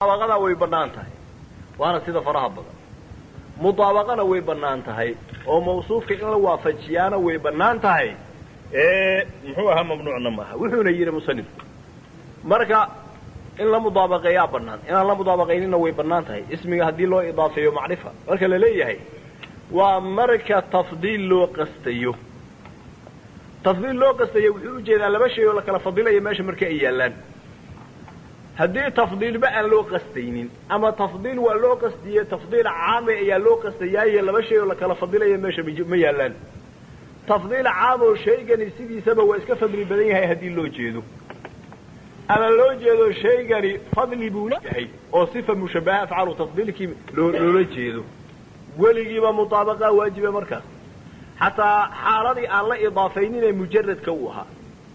مطابقة ويبنانتها وأنا سيدة فرها بضا مطابقة ويبنانتها وموصوف كإن وافجيانا ويبنانتها محوها ممنوع نماها وحونا يجينا مصنف مركا إن لا مطابقة يا بنان إن لا مطابقة إننا ويبنانتها اسمي هدي له إضافة ومعرفة مركا لليه ومركا تفضيل له قستيو تفضيل لو قستي وجه إذا لما شيء ولا كلا فضيلة يماشي مركا إيالان هدي تفضيل بقى لو قستينين أما تفضيل ولو قستيه تفضيل عام إيا لو قستيه لما شيء ولا كلا فضيلة يماشي ميالان تفضيل عام وشيء قاني سيدي سبا وإسكا فضل بدنيا هاي هدي لو جيدو أما لو جيدو شيء قاني فضل بولي أو صفة مشبهة أفعال تفضيلك لو جيدو ولقيبا مطابقة واجبة مركز حتى حالدي aan la idaafaynin mujarrad ka waha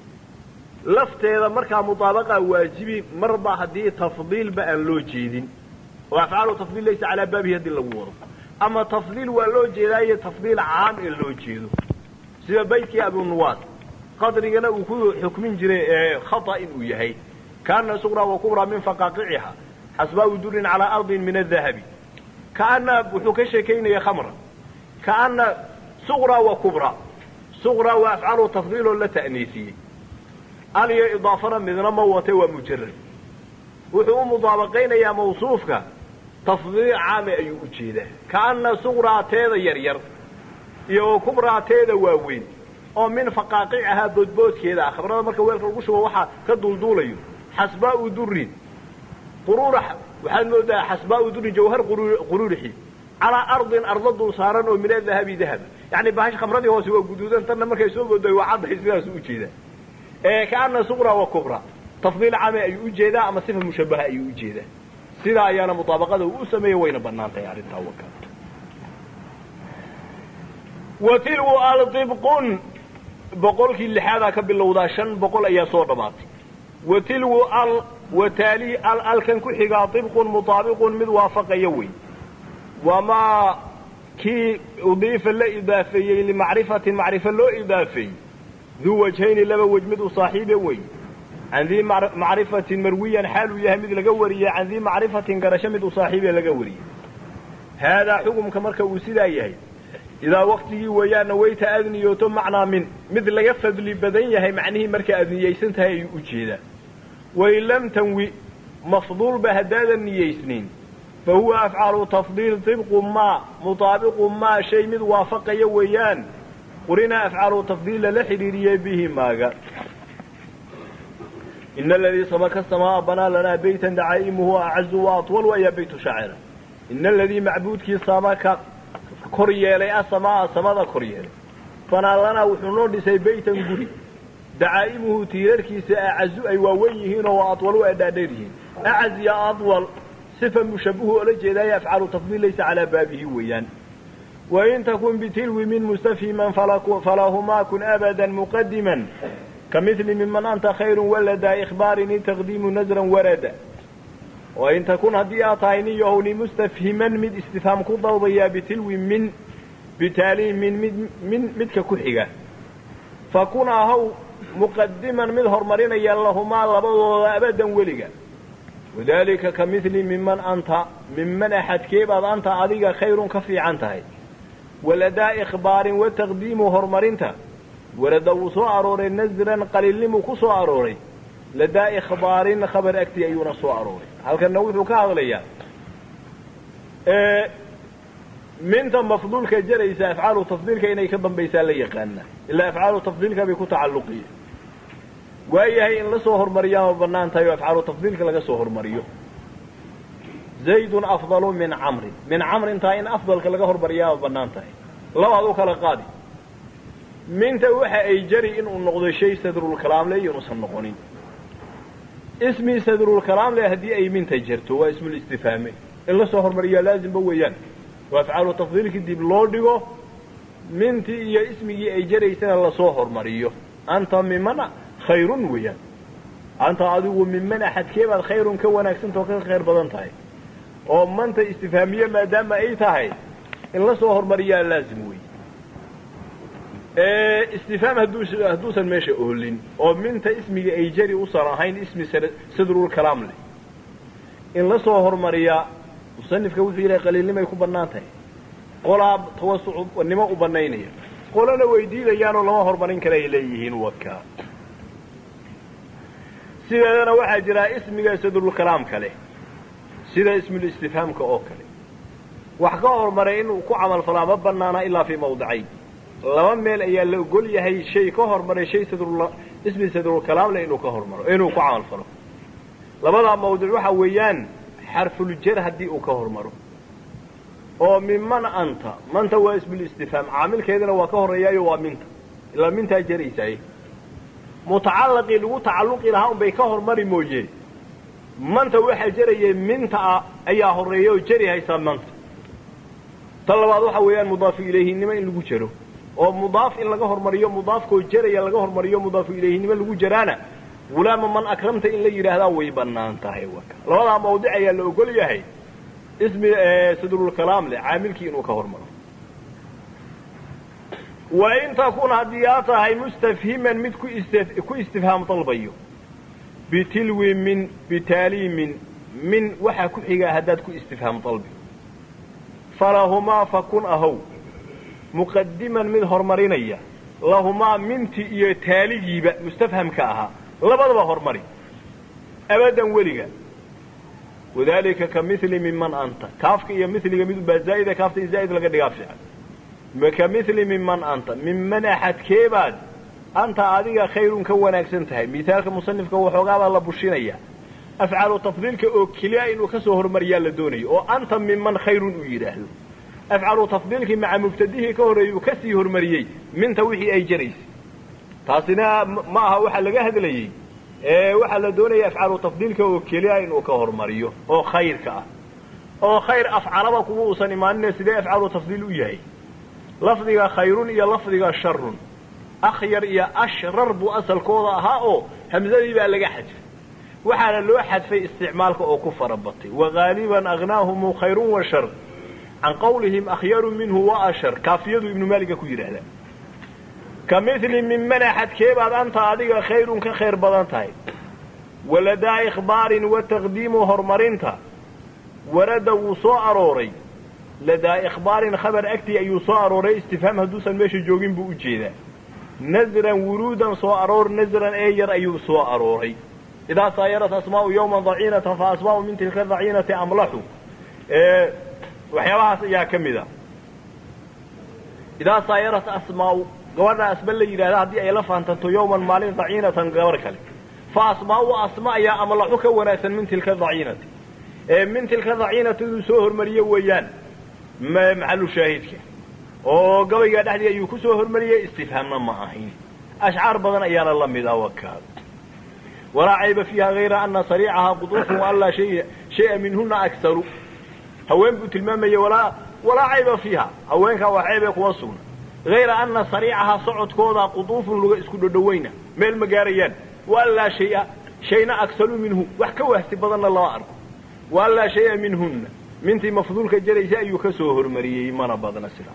lafteeda marka mutabaqa waajibi marba hadii tafdiil ba aan loo jeedin wa afaalu tafdiil laysa ala baabi hadii lagu wado ama tafdiil waa loo jeedaayo tafdiil aam ee loo jeedo sida baydkii abu nuwaas qadrigana uu ku xukmin jiray khata inuu yahay kana sughra wa kubra min faqaqiha hasba wudurin ala ardin min adh-dhahabi kana wuxuu ka sheekeynaya khamra kana صغرى وكبرى صغرى وأفعال تفضيل لا تأنيثي ألي إضافة من موته ومجرد وحو مطابقين يا موصوفك تفضيل عام أي أجيده كأن صغرى تيذا يرير يو كبرى تيذا واوين أو من فقاقعها ضدبوت كذا خبرنا مركا ويلك القشوة وحا كدولدوليو حسباء درين قرورح وحال حسباء درين جوهر قرورحي على أرض صارا ومن الذهب ذهب يعني بهاش خمرتي هو سوى جدودا تنا مركا يسوق ودي وعض حسبها سوق كذا كأن صغرى وكبرى تفضيل عام أي أجيدا أما صفة مشبهة أي أجيدا سيدا أيانا مطابقة وأسمي وين بنانتا يعني التوكل وتلو الطبق بقولك اللي هذا كباللوداشن بقول أي صور ماتي وتلو وتالي كان كحيقا طبق مطابق مذوافق يوي وما كي أضيف الإضافي لمعرفة معرفة له إضافي ذو وجهين لما وجمد صاحبه وي عن ذي معرفة مرويا حال يهمد لقورية عن ذي معرفة قرشمد صاحبه لقورية هذا حكم كمركة وسيدايه إذا وقته ويا نويت أذني يوتم معنا من مثل يفد لبدنيه معنيه مركة أذني يسنتها يؤجيدا وإن لم تنوي مفضول بهدادا نيسنين فهو أفعال تفضيل طبق ما مطابق ما شيء مذ وافق يويان قرنا أفعال تفضيل لحريرية به ماذا إن الذي سبك السماء بنى لنا بيتا دعائمه أعز وأطول ويا بيت شعر إن الذي معبود كي سمك كوريا لي السماء كوريا فنا لنا وحنون لسي بيتا قري دعائمه تيركي سأعز أي وويهين وأطول وأدادرهين أعز يا أطول صفة مشبهه لجدا يفعل تفضيل ليس على بابه ويان وإن تكن بتلو من مستفهما فلهما كن أبدا مقدما كمثل ممن أنت خير ولد إخبار تقديم نزرا وردا وإن تكن هدي أطاينيه لمستفهما من استفهام كضوضيا بتلو من بتالي من متك كحيقة فكن أهو مقدما من هرمرين يالهما لبضوا أبدا ولقا وذلك كمثل ممن أحد كيباد أنت أذيك خير كفي عنتهي ولدى إخبار وتقديم هرمرينتا ولدى وصوء أروري نزرا قليل مكسو أروري لدى إخبار خبر أكتي أيون سوء أروري هل كان نوث كاغليا من ثم مفضولك جريس أفعال تفضيلك إنه يكبن بيسان ليقانا إلا أفعال تفضيلك بيكون تعلقية وهي إن لسو هرمريا وبنانتا يفعل تفضيلك لغسو هرمريو زيد أفضل من عمرو انتا إن أفضل كلغا هرمريا وبنانتا لو هذوك لقادي من توحى أي جري إنه النقضي شيء صدر الكلام لي ينص النقونين اسمي صدر الكلام لي هدي أي من تجرته واسم الاستفهامي إن لسو هرمريا لازم بويان وأفعال تفضيلك دي بلورديو من تي اسمي أي جري سنة لسو هرمريو أنت ممن خير ويا أنت عدو ممن أحد كيف الخير كونك سنت وكل خير بدنتهاي أو ما أنت استفهامية ما دام أي تهاي إن لا صهر مريا لازم وي استفهام هدوس الماشي أهلين أو من أنت اسمي أي جري أسرة هين اسمي صدر الكلام لي إن لصوهر مريا مصنف كوثي إلى قليل لما يكون بنانته قلاب توسع والنماء بنينيه قلنا ويدي ليانو لما هرمانين كلا إليهين وكا سيدنا واحد جرى اسم يسدر الكلام كله سيدا اسم الاستفهام كأوكله وحقا هرمانين وكو عمل فلا مبنانا إلا في موضعين لما ميل أيال يقول يهي شيء كهرمان شيء اسم سدر الكلام لإنه كهرمان إنه كو عمل فلا لما ذا موضوع حويان حرف الجر هدي كهرمان oo mimman anta manta waa ism al-istifham aamil keedana waa ka horeeyayo waa minta ila minta jariisay mutacallaqi lagu tacalluqi lahaa bay ka hormari mooyee manta waxa jarayay minta ayaa horeeyo jari haysa manta talabaad waxa weeyaan mudaaf ilayhi nima in lagu jaro oo mudaaf in laga hormariyo mudaafko jaraya laga hormariyo mudaaf ilayhi nima lagu jaraana walaama man akramta in la yiraahdaa way banaan tahay waka labada mawduuc ayaa la ogol yahay اسم صدر الكلام لعاملك إنه كهرمر وإن تكون هدياتها هي مستفهما من كو استفهام طلبيه بتلو من بتالي من وحا كحيغا هداد كو استفهام طلبي فلهما فكن أهو مقدما من هرمرينية لهما من تالي مستفهم كأها لبضب هرمري أبدا ولغا وذلك كمثل ممن أنت كافك يا مثل يمد بزايدة كافت زايد لقد يقافش كمثل ممن أنت ممن أحد كيباد أنت عادي خير كونك سنتهي مثالك مصنف كو حقاب الله بشينيا أفعل تفضيلك أكليا إنه كسهر مريال لدوني وأنت ممن خير ويره أفعل تفضيلك مع مبتديه كهر يكسهر مريي من توحي أي جريس تاسنا معها وحا لقاهد لي waxa la doonaya afcaal tafdiilka oo kaliya inuu ka hormariyo oo khayrka oo khayr afcalaba kuwa uusan imaanina sidee afcaal tafdiil u yahay lafdiga khayrun iyo lafdiga sharrun akhyar iyo ashrar bu asalkooda ahaa oo hamzadii baa laga xadfay waxaana loo xadfay isticmaalka oo ku farabatay wa ghaliban aghnahum khayrun wa shar an qawlihim akhyarun minhu wa ashar kaafiyadu ibn malik ku yiraahdaa كمثل ممن أحد كيباد أنت عاديك خير كخير بدنتاي ولدى إخبار وتقديم هرمرينتا ورد وصاء روري لدى إخبار خبر أكتي أي وصاء روري استفهام هدوسا ماشي جوجين بوجيدا نزرا ورودا صاء رور نزرا أير أي وصاء روري إذا صايرت أسماء يوما ضعينة فأسماء من تلك الضعينة أملحوا وحيوها يا كمذا إذا صايرت أسماء قوانا أسبل لي إلى هذه أي لفظ أنت يوما مالين ضعينة قبرك لك فأسماء وأسماء يا أملحك وناسا من تلك الضعينة من تلك الضعينة سوهر مريا ويان محل شاهدك وقوي قاعد أحد يكو سوهر مريا استفهامنا معهين أشعار بدن أيان الله مذا وكاد ولا عيب فيها غير أن صريعها قطوف وألا شيء منهن أكثر هوين بتلمامية ولا عيب فيها هوينك وعيبك وصونا غير أن صريعها صعد كوضا قطوف لغا اسكو دوينا ميل مقاريان ولا شيء أكثر منه وحكوه استبضن الله أرض ولا شيء منهن منتي مفضولك جريسا يكسوه المريي من بدن السلام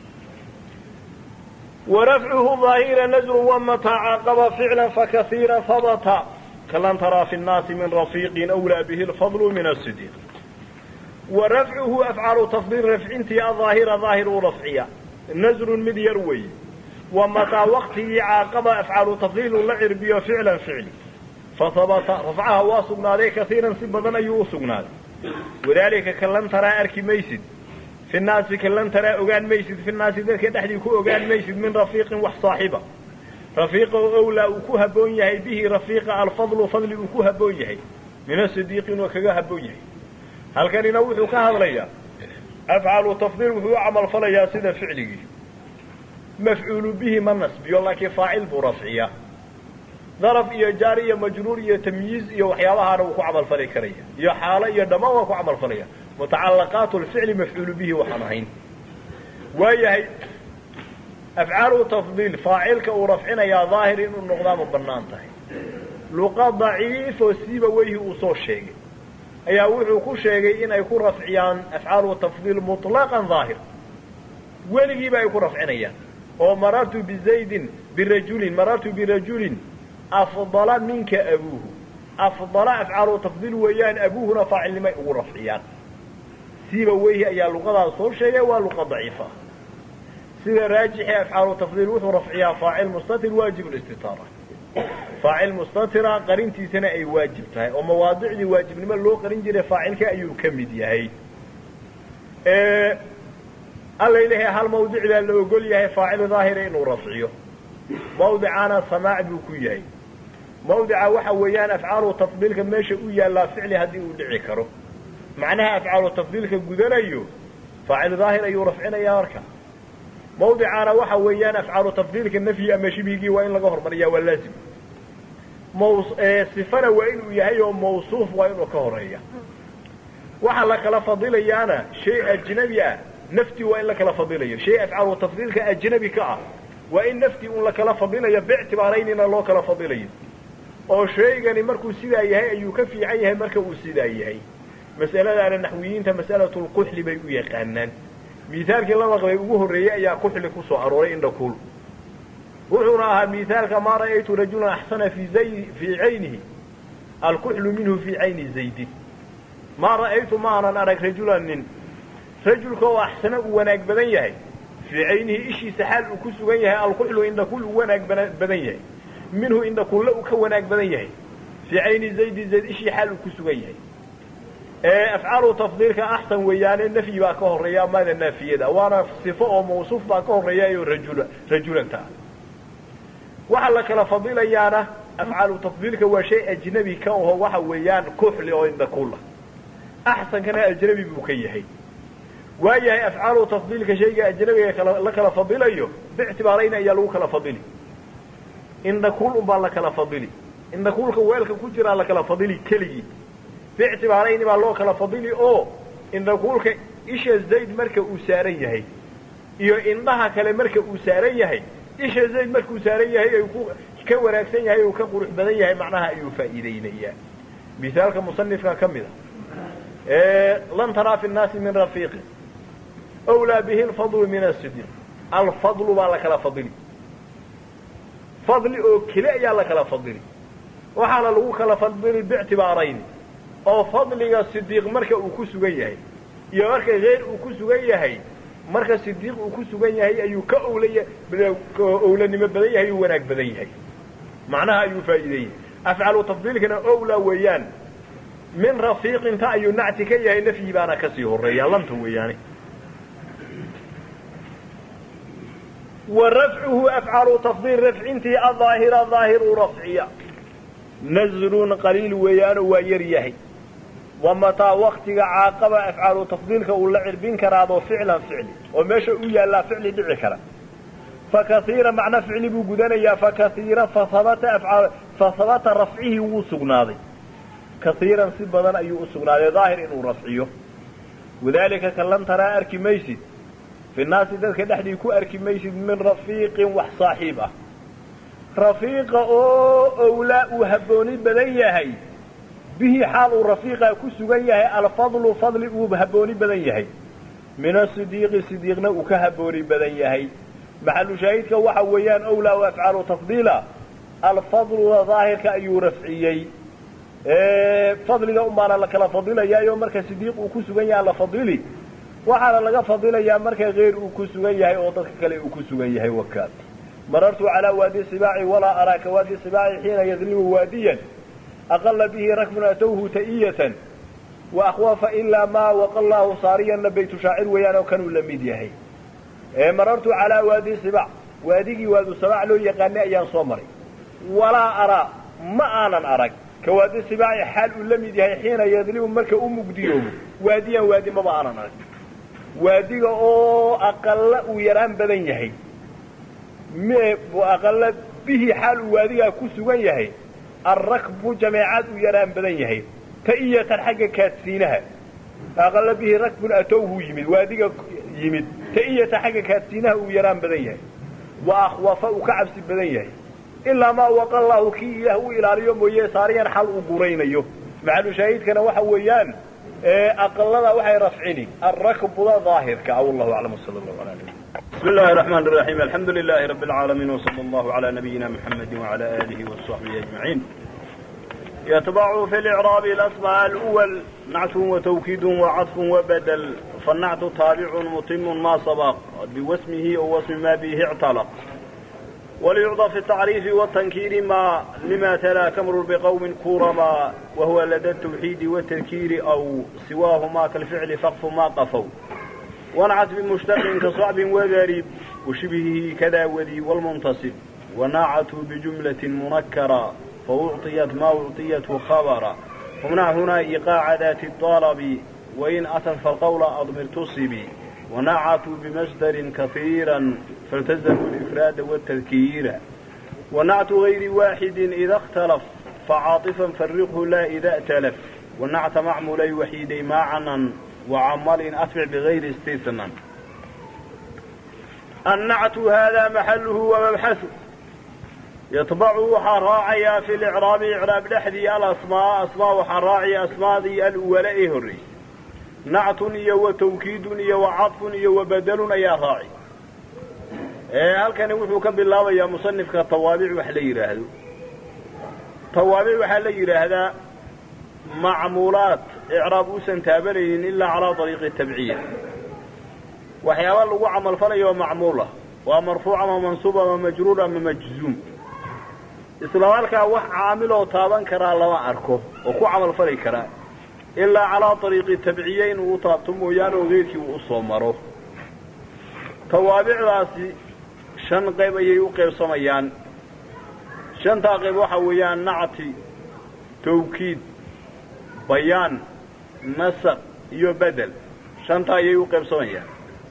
ورفعه ظاهرا نزر وما تعاقب فعلا فكثيرا ثبتا كلن ترى في الناس من رفيق أولى به الفضل من الصديق ورفعه أفعال تفضيل رفعنتي ظاهر رفعيا نزر مد يروي ومتى وقته عاقب أفعال تفضيل اللعر بي فعلا فعلي فثبت رفعها واسقنا عليه كثيرا سبضا يوسقنا وذلك كلن ترى أركي ميسد في الناس كلن ترى أغان ميسد في الناس ذلك تحديكو أغان ميسد من رفيق وصاحبه رفيق أولى أكوها بونيهي به رفيق الفضل فضل أكوها بونيهي من الصديق وكاها بونيهي هل كان ينوث كهذا ليا أفعل تفضيل وهو عمل فليا سيدة فعله مفعول به من نسب يلا كفاعل برفعية ظرف إيا جارية مجرور إيا تمييز إيا وحيالها نوكو عمل فلي كريا إيا حالة إيا دماء وكو عمل فليا متعلقات الفعل مفعول به وحنهين وهي أفعال تفضيل فاعلك ورفعنا يا ظاهر إنه النقضام بنانته لقى ضعيف وسيب وجهه أصول شيء أي وحو كل شيء إن يكون رفعيان أفعال وتفضيل مطلقا ظاهر ولقي بقى يكون رفعيان ومررت بزيد برجل مررت برجل أفضل منك أبوه أفضل أفعال تفضيل ويان أبوهنا فاعل لما يقول رفعيان سيبا ويه أيا لغة صور شيء ولغة ضعيفة سيبا راجح أفعال تفضيل وث رفعيان فاعل مستتر واجب الاستطارة فاعل مستترة قرنتي سنة أي واجب تهي ومواضع دي واجب لما لو قرن جري فاعلك أي كمد يهي الله إليه هالموضع ذا اللي يقول يهي فاعل ظاهر إنه رفعيه موضعنا سماع بكويهي موضع وحويان أفعال تفضيلك ماشي ويا لا فعل هدي ودعي كرو معناها أفعال تفضيلك قدنيو فاعل ظاهر أيو رفعنا يا أركا موضعنا وحويان أفعال تفضيلك النفي ماشي بيجي وإن لقهر مريا واللازم صفنا وإن يهي موصوف وإن كهرية وحلك لفضيلي أنا شيء أجنبي نفتي وإن لك لفضيلي شيء أفعال تفضيلك أجنبي كأ وإن نفتي وإن لك لفضيلي باعتبارين الله كلا فضيلي oo sheegani markuu sidaa yahay ayuu ka fiican yahay marka uu sidaa yahay mas'alada naxwiyiinta mas'alatu al-quhl bay u yaqaanaan miithaalkii la waqay ugu horeeyay ayaa quhl ku soo arooray inda kul wuxuuna ahaa miithaalka ma ra'aytu rajulan ahsana fi 'aynihi al-quhl minhu fi 'ayni zayd ma ra'aytu ma'an arag rajulan rajulka oo ahsana u wanaag badan yahay fi 'aynihi ishi sahal uu ku sugan yahay al-quhl inda kul wanaag badan yahay منه إن كله كوناك بدنيه في عين زيد إشي حال كسويه أفعال تفضيلك أحسن ويان النفي باكه الرياء ماذا النافية ده وانا صفاء موصوف باكه الرياء رجلا تعالى وحلك لفضيل يانا أفعال تفضيلك هو شيء أجنبي كان هو وحويان كحل عند كله أحسن كان أجنبي بكيه وهي أفعال تفضيلك شيء أجنبي لك لفضيله باعتبارين يلوك لفضيله إن كل بالله كلا فضيلي إن كل كوالك كجرا لك لا فضيلي كلي باعتبارين بالله كلا فضيلي أو إن كل إيش زيد مركب أسارية هي إيو إنها كلا مركب أسارية هي إيش زيد مركب أسارية هي كوراكسين هي وكقروح بدنية هي معناها أي فائدين هي مثالك مصنف كمذا لن ترى في الناس من رفيق أولى به الفضل من الصديق الفضل بالله كلا فضيلي فضل أو كلا يلا كلا فضلي وحال لو كلا فضلي باعتبارين أو فضل الصديق مركه وكسوجيه يا مركه غير وكسوجيه مركه الصديق وكسوجيه أيو كأولية أولى ما بديه أيو وناك بديه معناها أيو فائدة أفعل تفضيلك أنا أولى ويان من رفيق تأيو نعتكيه نفي بانا كسيه الرجال لم توي يعني ورفعه أفعال تفضيل رفعنتي الظاهر رفعية نزل قليل ويان ويريه ومتى وقت عاقب أفعال تفضيلك واللعب بينك راضو فعلا فعلي وماشا ويا لا فعلي دعكرا فكثيرا معنى فعلي بوجودنا فكثيرا فثبت رفعه وسقناضي كثيرا سبضا أي وسقناضي ظاهر إنه رفعيه وذلك كلم ترى أركي ميسد في الناس ذلك دحدي كو أركي ميسد من رفيق وصاحبه رفيق أو لا وهبوني بدنيهي به حال رفيق كسغيه الفضل فضل وهبوني بدنيهي من الصديقنا وكهبوني بدنيهي محل شاهدك waxa weeyaan أولى وأفعال تفضيلا الفضل ظاهر كأي رفعيي فضلنا أمانا لك لا فضيلا يا يوم مركز صديق وكسغيه على فضيلي وحال لك فضيلا يا مركز غير وكسغيه أو ضدك كلي وكسغيه وكاد مررت على وادي السباع ولا أراك وادي السباع حين يذلم واديا أقل به ركب أتوه تئية وأخواف إلا ما وقال الله صاريا نبيت شاعر ويانا وكانوا لميد يهي مررت على وادي السباع وادي وادي السباع له يقاني أيان صمري ولا أرى ما أنا أراك كوادي السباع حال لميد يهي حين يذلم مركب مقديوه واديا وادي ما أنا أراك وادي أقل ويران بدن يهي وأقل به حال واديها كسوان يهي الركب جماعات ويران بدن يهي تأية الحاجة كاتسينها أقل به ركب أتوه يمد واديها يمد تأية حاجة كاتسينها ويران بدن يهي وأخوافه كعبس بدن يهي إلا ما وقال الله كي له إلى اليوم ويساريا حل أقورين أيوه مع شهيد كان وحويان أقلنا وحي رفعني الركب لا ظاهر كأو الله أعلم صلى الله عليه وسلم بسم الله الرحمن الرحيم الحمد لله رب العالمين وصلى الله على نبينا محمد وعلى آله وصحبه أجمعين يتبع في الإعراب الأسماء الأول نعت وتوكيد وعطف وبدل، فالنعت تابع متم ما سبق بواسمه أو واسم ما به اعتلق، وليعضى في التعريف والتنكير ما لما تلا كمر بقوم كورما، وهو لدى التوحيد والتذكير أو سواهما كالفعل فقف ما قفوا، ونعت بمشتق كصعب وذريب وشبهه كذا وذي والمنتصب، ونعت بجملة منكرة فأعطيت ما أعطيته خبرا، ومنع هنا إيقاع ذات الطلب وإن أتت فالقول أضمر تصبي، ونعت بمصدر كثيرا فالتزم الإفراد والتذكير، ونعت غير واحد إذا اختلف فعاطفا فرقه لا إذا ائتلف، ونعت معمولي وحيدي معنا وعمل أتبع بغير استثناء. النعت هذا محله ومبحثه، يطبع وحراعي في الإعراب إعراب لحدي الأسماء أسماء وحراعي أسماء ذي الأولى هري، نعت وتوكيد وعطف وبدل يا راعي. هل كان يوحوك بالله يا مصنف كالطوابع وحلير هذا طوابع وحلير هذا معمولات إعراب سنتابلين إلا على طريق التبعية، وحيوان لو عمل فلي ومعمولة ومرفوعة ومنصوبة ومجرورة ومجزوم، إسلامك وح عامله طابا كرا لما أركه وكو عمل فلي كرا إلا على طريق التبعيين وطابتم ويانو غيرك وأصومره. توابع راسي شن قيب يوقف صميان، شن تاقب وحويان نعتي توكيد بيان نسق يبدل، شن تاقب يوقف صميان.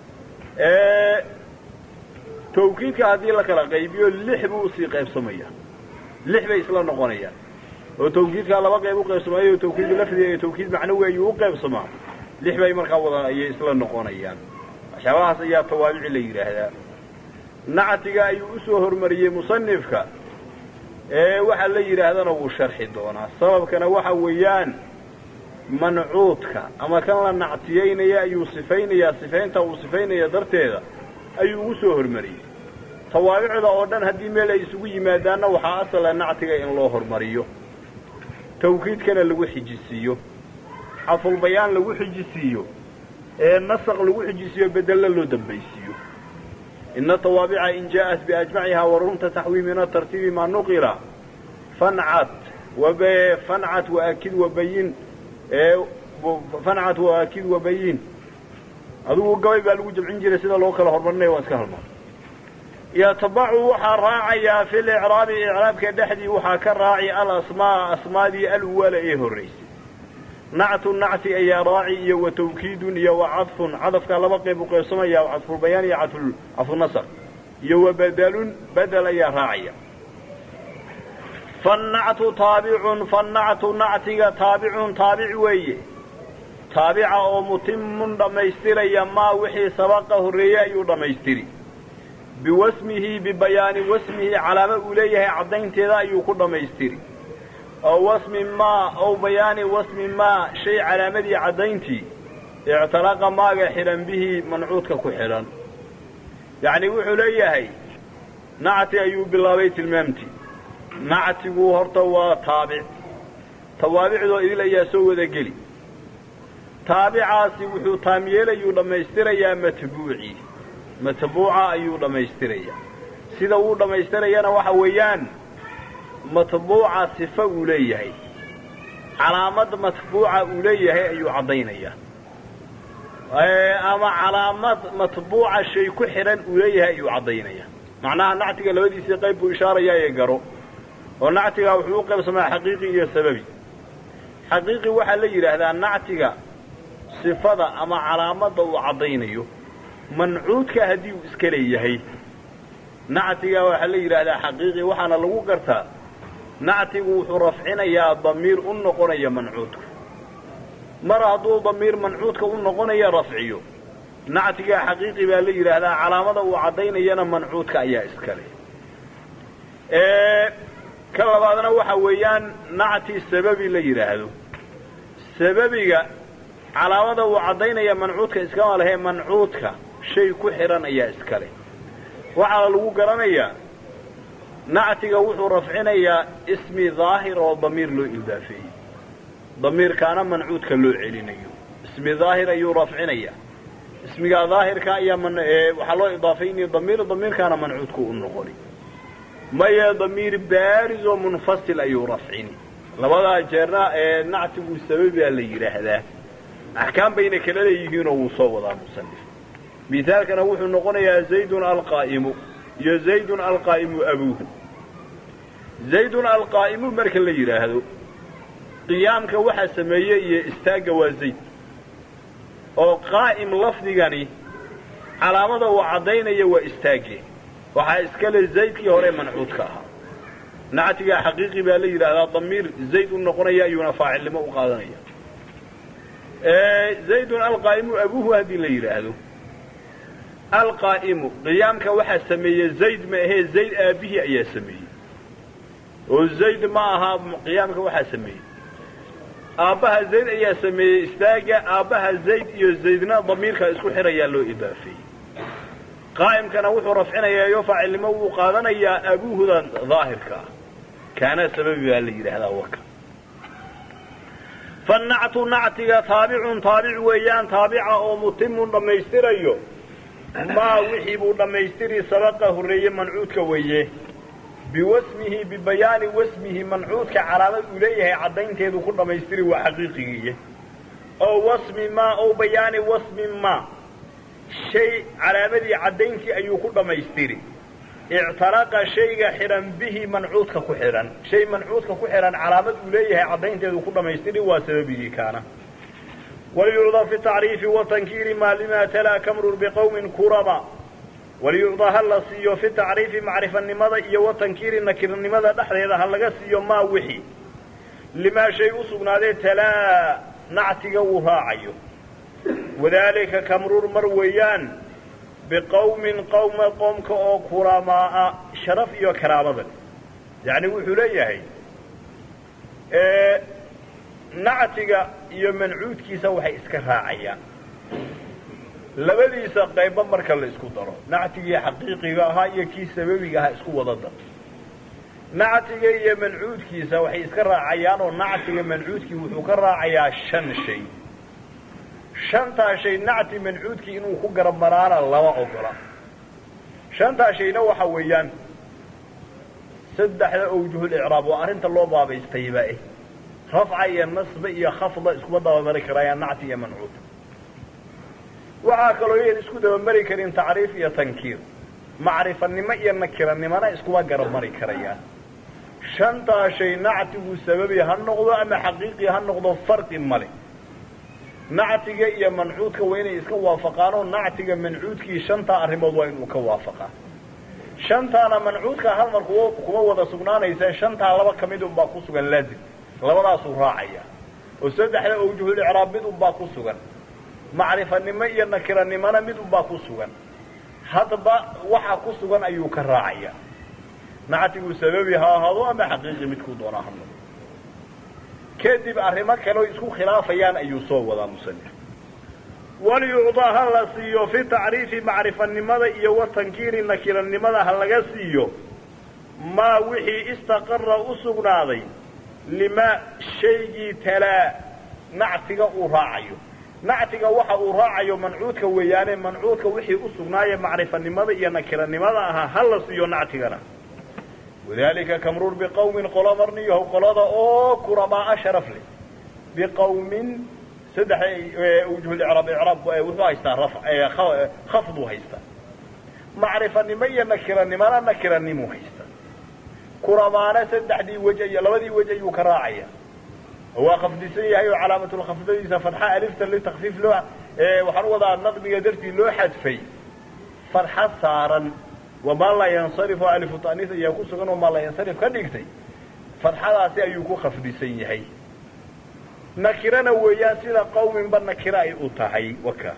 توكيد هذه لك القيبية اللحبو سي قيب صميان، لحبة إسلام نقونيان، وتوكيد كان لبقى يوقف صميان وتوكيد لفظي توكيد معنوي يوقف صميان، لحبة يمركا إسلام نقونيان. شواهص يا توابع اللي هذا نعتك أي أسوه مريم مصنفك waxa la yiraahdana uu sharxi doonaa sababkana waxa weeyaan mancuudka ama kan la nactiyeynaya ayuu sifaynaya sifaynta uu sifaynaya darteeda ayuu u soo hormariyay tawaabicda oo dhan hadii meel ay isugu yimaadaana waxa asal nactiga in loo hormariyo tawkiidkana lagu xijisiyo aful bayaan lagu xijisiyo nasaq lagu xijisiyo bedel loo dambaysiyo إن الطوابع إن جاءت بأجمعها ورمت تحوي من الترتيب ما نقر فنعت وأكد وبين فنعت وأكد وبين هذا قوي قالوا جمعين جلسنا لوكال هربنا واسكهرنا يتبع وحراعي في الإعراب إعراب كدحدي وحكراعي الأسماء أسماء دي الأولى الرئيس نعت النعت أي راعي وتوكيد وعطف عطف كلبقي بقسمة يا عطف البيان يا عطف النصر يو بدل يا راعي فالنعت تابع فالنعت نعتك تابع ويه تابع أو متم دميستري ما وحي سبقه الرياء دميستري بواسمه ببيان واسمه علامة إليه عدين تذا يكون دميستري أو واسم ما أو بيان واسم ما شيء على مدي عدينتي اعتلق ما حلا به منعوتك كحلا يعني وحليه هي نعتي أيوب الله بيت الممتي نعتي وهرتوا تابع توابع ذو إذا يسوى ذا قلي تابع سيوحو تاميل أيو لما يستريا متبوعي متبوعة أيو لما يستريا سيدو لما يستريا وحويان مطبوعة صفة أوليه علامة مطبوعة أوليه أي عضينية أما علامة مطبوعة شيء كحرا أوليه أي عضينية معناها نعتك الذي سيقيب إشارة يقرأ ونعتك وحقوق بسماء حقيقي سببي حقيقي وحلي هذا نعتك صفة أما علامة عضينية منعوتك هدي إسكاليه نعتك وحلي هذا حقيقي وحنا لو قرتها نعتي ورفعنا يا ضمير النقون يا منعوتك مرادو ضمير منعوتك النقون يا رفعيه نعتي حقيقي بالي هذا علامه وعدينا ينا منعوتك يا اسكري كلا بعدنا waxa weeyaan nacti sababi la yiraahdo sababiga calaamada uu cadeynaya mancuudka iska walahay mancuudka shay ku xiran ayaa iskale waxa lagu garanayaa نعتك وحو رفعنيا اسمي ظاهر وضمير له إضافي ضمير كان منعود كلو علينيو اسمي ظاهر أيو رفعنيا اسمي ظاهر كأي من وحلو إضافيني ضمير كان منعود كو النقولي ما هي ضمير بارز ومنفصل أيو رفعني لبدا جرنا نعتك السبب اللي هذا أحكام بين كلا يجيون وصوّد المصنف مثال كان وحو النقولي يا زيد القائم يا زيد القائم أبوه زيد القائم مرك اللي يراهدو قيامك وحا سميه استاق وزيد او قائم لفظيغاني علامته وعدينيه واستاقي وحا اسكال زيد كي هوري منعودك اها نعتك حقيقي با لي يراهدا ضمير زيد نقونيا ايونا فاعل لما وقادنيا زيد القائم ابوه هذه اللي يراهدو القائم قيامك وحا سميه زيد ما هي زيد ابيه ايا سميه وزيد معها قيامك وحا سميه ابها زيد ايا سميه استاجا ابها زيد iyo زيدنا ضميرka isku xiraya loo idaafay قائم كان وحو رفعنيا يو فاعل ما uu qaadanaya abuhudan ظاهرka kana sababi baa la yiraahdaa waka فالنعت نعتك تابع ويان تابع او متم dhamaystirayo ما وحي بو dhamaystiri sabaqahu reey mancuudka weeye بواسمه ببيان واسمه منعود كعلامة إليه عدين تيدو كل ما يستري وحقيقية أو واسم ما أو بيان واسم ما شيء علامة عدين تي أيو كل ما يستري اعترق شيء حرا به منعود كحرا شيء منعود كحرا علامة إليه عدين تيدو كل ما يستري وسببه كان وليرضى في التعريف وتنكير ما لما تلا كمر بقوم كربا وليرضى هل سيو في التعريف معرفة النمضة إيو وتنكير النكر النمضة دحر هل سيو ما وحي لما شيء صغنا تلا نعتق وراعيه وذلك كمرور مرويان بقوم قوم كأو كرماء شرف إيو كرامة يعني وحليه نعتق إيو منعود كيسا وحي اسكراعيان labadiisa qayb marka la isku daro nactiga xaqiiqiga ah iyo kii sababiga ah isku wada dar nactiga iyo mancuudkiisa waxay iska raacayaan oo nactiga mancuudki wuxuu ka raacayaa shan shay shanta shay nacti mancuudki inuu ku garab maraana laba ogola shanta shayna waxa weeyaan saddexda awjuhul i'raab waa arinta loo baabaystay baa rafca iyo nasb iyo khafda isku daba mari karayaan nacti iyo mancuud waxaa kaloo yeel isku daba mari karin tacriif iyo tankiir macrifanimo iyo nakiranimana iskuma garab mari karayaan shanta shay nactigu sababi ha noqdo ama xaqiiqi ha noqdo farqi male nactiga iyo mancuudka waa inay iska waafaqaan oo nactiga mancuudkii shanta arrimood waa inuu ka waafaqaa shantaana mancuudka hal mar kuma wada sugnaanaysa shantaa laba ka mid unbaa ku sugan laazim labadaasuu raacaya oo saddexda awjuhul icraab mid unbaa ku sugan macrifanimo iyo nakiranimana mid unbaa ku sugan hadba waxa ku sugan ayuu ka raacaya nactigu sababi ha ahaado ama xaqiiqi midku doona ha noqdo kadib arrimo kale oo isku khilaafayaan ayuu soo wadaa musannif وليعطى هلا سيو في تعريف معرفة النمضة إيو وتنكير النكير النمضة هلا سيو ما وحي استقر أسقناضي لما شيء تلا نعتق أراعيه نعتق وحا أراعيه منعودك وياني منعودك وحي أسقناي معرفة النمضة إيو نكير النمضة هلا سيو نعتقنا وذلك كمرور بقوم قلامرنيه قلادا أو كرماء شرف لي بقوم سدح وجه الإعراب إعراب وهايستا رفع خفض هايستا معرفة نمية نكرا نمانا نكرا نمو هايستا كرمانا سدح دي وجهي لودي وجهي وكراعية هو خفض سيئة علامة الخفض إذا فتحة ألفتا لتخفيف لوح وحنوضع النظم يدرتي لوحة في فرحة صارا وما لا ينصرف ألف طانيث يكون سغن وما لا ينصرف كديكتي فرحة سيئة خفض سيئة نكرنا ويا سيدا قوم بالنكراء أطاعي وكا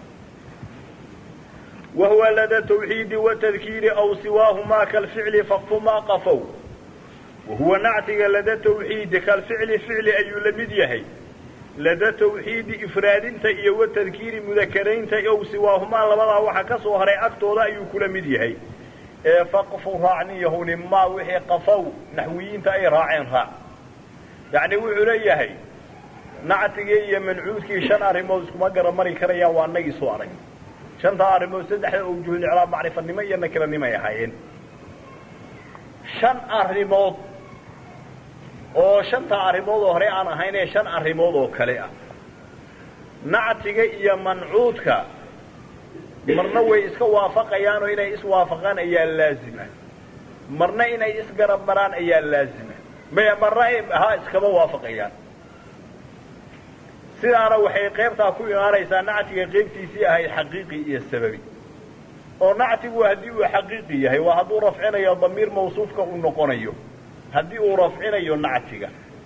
وهو لدى توحيد وتذكير أو سواهما كالفعل فقفما قفوا وهو نعتق لدى توحيد كالفعل فعل أي لمديهي لدى توحيد إفراد تأي وتذكير مذكرين تأي أو سواهما لبضع وحكسوا هري أكتو لا يكل مديهي فقفوا راعنيه لما وحي قفوا نحويين تأي راعين راع يعني وعليه نعتقي منعوذكي شن أرموز كما قرر مري كريا واني سواري شن أرموز سدح وجوه الإعراب معرفة نمية نكرا نمية حيين شن أرموز oo shanta arrimood hore aan ahayn ee shan arrimood oo kale ah nactiga iyo mancuudka marna way iska waafaqayaan oo inay is waafaqaan ayaa laazima marna inay is garab maraan ayaa laazima marna ha iskaba waafaqayaan sidaana waxay qaybtaa ku imaanaysaa nactiga qaybtiisii ahay xaqiiqi iyo sababi oo nactigu haddii uu xaqiiqi yahay waa hadduu rafcinayo damiir mawsuufka uu noqonayo haddii uu rafcinayo nactiga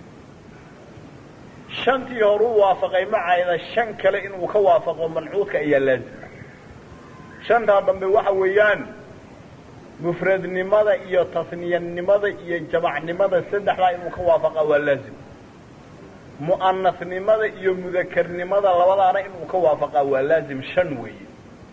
shantii hore u waafaqay macayda shan kale inuu ka waafaqo mancuudka ayaa laazima shantaa dambe waxa weeyaan mufradnimada iyo tasniyanimada iyo jamacnimada saddexdaa inuu ka waafaqa waa laazim mu'anasnimada iyo mudakarnimada labadaana inuu ka waafaqa waa laazim shan weeye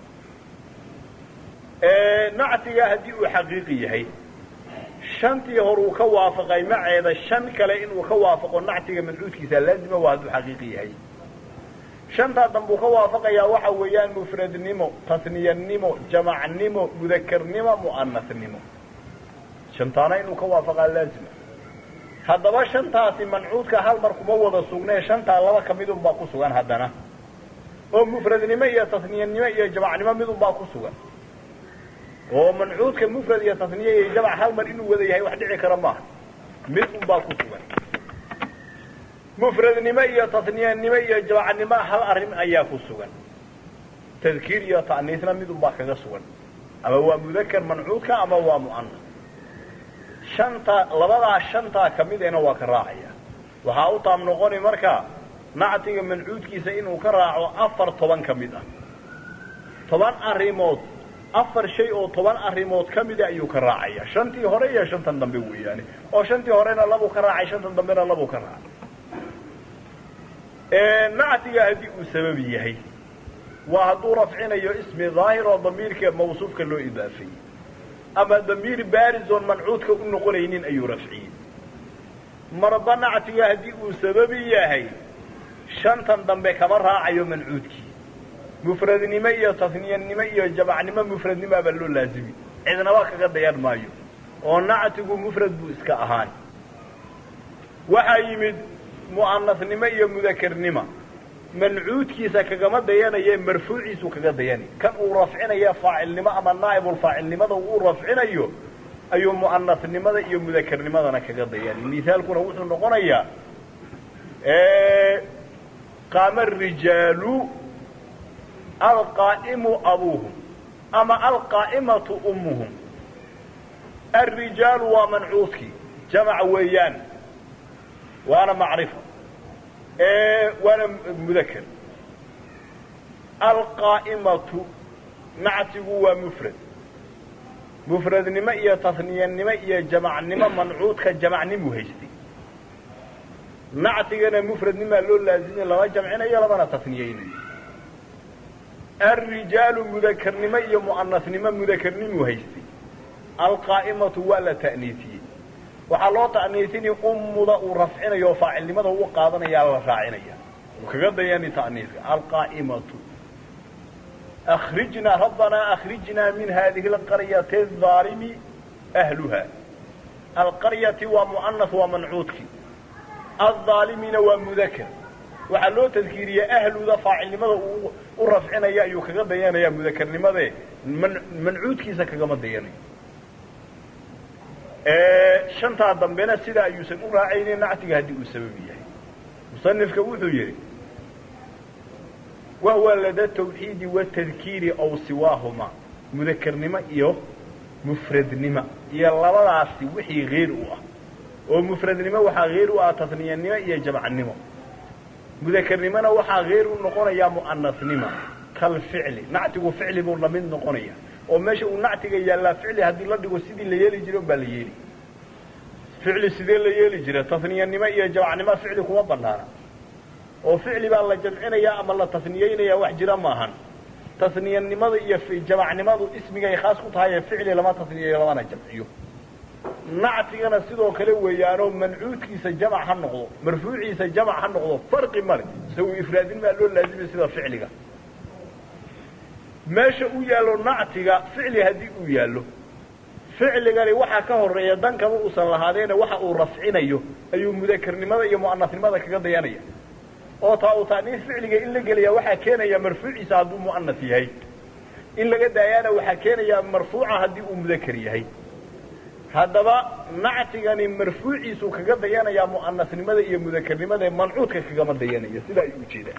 nactiga haddii uu xaqiiqi yahay shantii hore uu ka waafaqay maceeda shan kale inuu ka waafaqo nactiga mancuudkiisa laazima waa hadduu xaqiiqi yahay shantaa dambe uu ka waafaqayaa waxa weeyaan mufradnimo tasniyanimo jamacnimo mudakarnimo mu'anasnimo shantaana inuu ka waafaqaa laazima haddaba shantaasi mancuudka hal mar kuma wada sugnee shantaa laba ka midun baa ku sugan haddana oo mufradnimo iyo tasniyanimo iyo jamacnimo midun baa ku sugan oo mancuudka mufrad iyo tasniye iyo jamc hal mar inuu wada yahay wax dhici kara maaha mid un baa ku sugan mufradnimo iyo tasniyanimo iyo jamacnimo hal arrin ayaa ku sugan tadkiir iyo ta'niisna mid un baa kaga sugan ama waa mudakar mancuudka ama waa mu'annas shanta labadaa shantaa kamidena waa ka raacaya waxaa u taam noqoni marka nactiga mancuudkiisa inuu ka raaco 4 ka mid ah 10 arrimood 4 shay oo 10 arrimood kamida ayuu ka raacaya shantii hore iyo shantan dambe weeyaan oo shantii horena labo ka raacay shantan dambena labo ka raacay nactiga haddii uu sabab yahay waa hadduu rafcinayo ismi daahir oo damiirka mawsuufka loo idaafeeyey ama damiir baarizoon mancuudka u noqonaynin ayuu rafciyey marba nactiga haddii uu sababi yahay shantan dambe kama raacayo mancuudkii mufradnimo iyo tasniyanimo iyo jamacnimo mufradnimo baa loo laazimi cidnaba kaga dayan maayo oo nactigu mufrad buu iska ahaan waxaa yimid mu'anasnimo iyo mudakarnimo mancuudkiisa kagama dayanaya marfuuciisu kaga dayanay kan uu rafcinayo faacilnimo ama naa'ibul faacilnimada uu rafcinayo ayuu mu'anasnimada iyo mudakarnimadana kaga dayanay misaalkuna wuxuu noqonayaa qaama ar-rijaalu alqaa'imu abuuhum ama alqaa'imatu ummuhum الرجال ومنعوتك جمع ويان وانا معرفة وانا مذكر القائمة نعتق ومفرد مفرد نمائية تثنية نمائية جمع نما منعوتك جمع نمو هجتي نعتقنا مفرد نما لو لازم لما جمعنا يلا تثنيين الرجال مذكر نمائية مؤنث نما مذكر نمو هجتي القائمة ولا تأنيثي وحلو تأنيثني أمضا ورفعنا يوفاعل لماذا هو قادنا يا رفاعنا وكذا يعني تأنيث القائمة أخرجنا ربنا أخرجنا من هذه القرية الظالم أهلها القرية ومؤنث ومنعوتك الظالمين ومذكر وحلو تذكيري أهل ذا فاعل لماذا ورفعنا يا كذا يعني يا مذكر لماذا منعوتك سكذا يعني شنطة ضمبنا سيدا يوسف راعين نعتق هذه السببية مصنف كوثو يري وهو لدى التوحيد والتذكير أو سواهما مذكر نما إيوه مفرد نما يلا راسي وحي غيره ومفرد نما وحا غيره تثنيا نما إيا جمع نما مذكر نما وحا غيره نقونا يا مؤنث نما كالفعل نعتق فعل بولا من نقونا وماشي ونعتق يلا فعل هذه الله دغ سيدي لا يلي جيرو با لا يلي فعل سيدي لا يلي جيره تثنيه نما iyo jamacnimo ficil kuma banaana oo ficil baa la jamcinaya ama la tasniyeynaya wax jira maahan tasniyanimada iyo jamacnimadu ismigay khaas ku tahay ficli lama tasniyo lamana jamciyo nactigana sidoo kale weeyaanoo mancuudkiisa jamac ha noqdo marfuuciisa jamac ha noqdo farqi male isagu ifraadin maa loo laazimay sida ficliga meesha uu yaallo nactiga ficli haddii uu yaallo ficligani waxaa ka horeeya dan kama uusan lahaadeena waxa uu rafcinayo ayuu mudakarnimada iyo mu'anasnimada kaga dayanaya oo taa uu taaniis ficliga in la geliya waxaa keenaya marfuuciisa hadduu mu'anas yahay in laga daayaana waxaa keenaya marfuuca haddii uu mudakar yahay haddaba nactigani marfuuciisu kaga dayanayaa mu'anasnimada iyo mudakarnimada mancuudka kagama dayanaya sidaa ayuu ujeedaa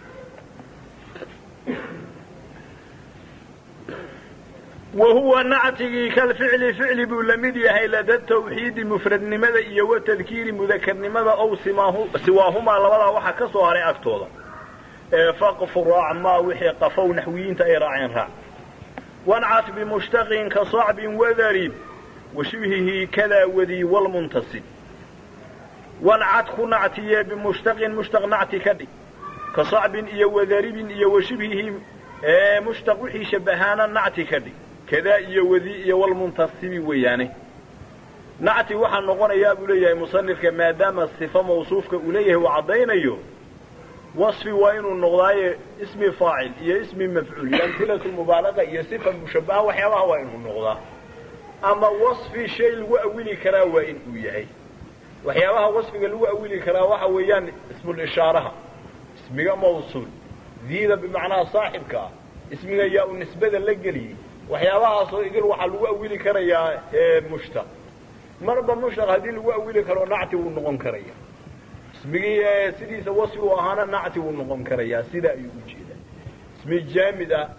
wahuwa nactigii kalficli ficli buu la mid yahay lada tawxiidi mufradnimada iyo watadkiiri mudakarnimada ow siwaahumaa labadaa waxa ka soo haray agtooda faqfu raac maa wixii qafow naxwiyiinta ay raaceen raac wancat bimushtaqin ka sacbin wadarin washibhihi kadaa wadii walmuntasib wancad ku nactiye bimushtaqin mushtaq nacti ka dhig ka sacbin iyo wadaribin iyo washibhihi mushtaq wixii shabahaana nacti ka dhig kadaa iyo wadii iyo walmuntasibi weeyaane nacti waxaa noqonayaa buu leeyahay musanifka maadaama sifa mawsuufka uu leeyahay uu caddaynayo wasfi waa inuu noqdaaye ismi faacil iyo ismi mafcuul iyo amhilatu mubaalaqa iyo sifa mushabbaha waxyaabaha waa inuu noqdaa ama wasfi shay lagu awili karaa waa in uu yahay waxyaabaha wasfiga lagu awili karaa waxa weeyaan ismul ishaaraha ismiga mawsuul diida bimacnaa saaxibka ah ismiga yaa u nisbada la geliyey waxyaabahaasoo idil waxaa lagu awili karayaa mushtaq marba mushtaq haddii lagu awili karo nacti wuu noqon karaya ismigii sidiisa wasfi u ahaana nacti wuu noqon karayaa sidaa ayuu u jeedaa ismi jaamid ah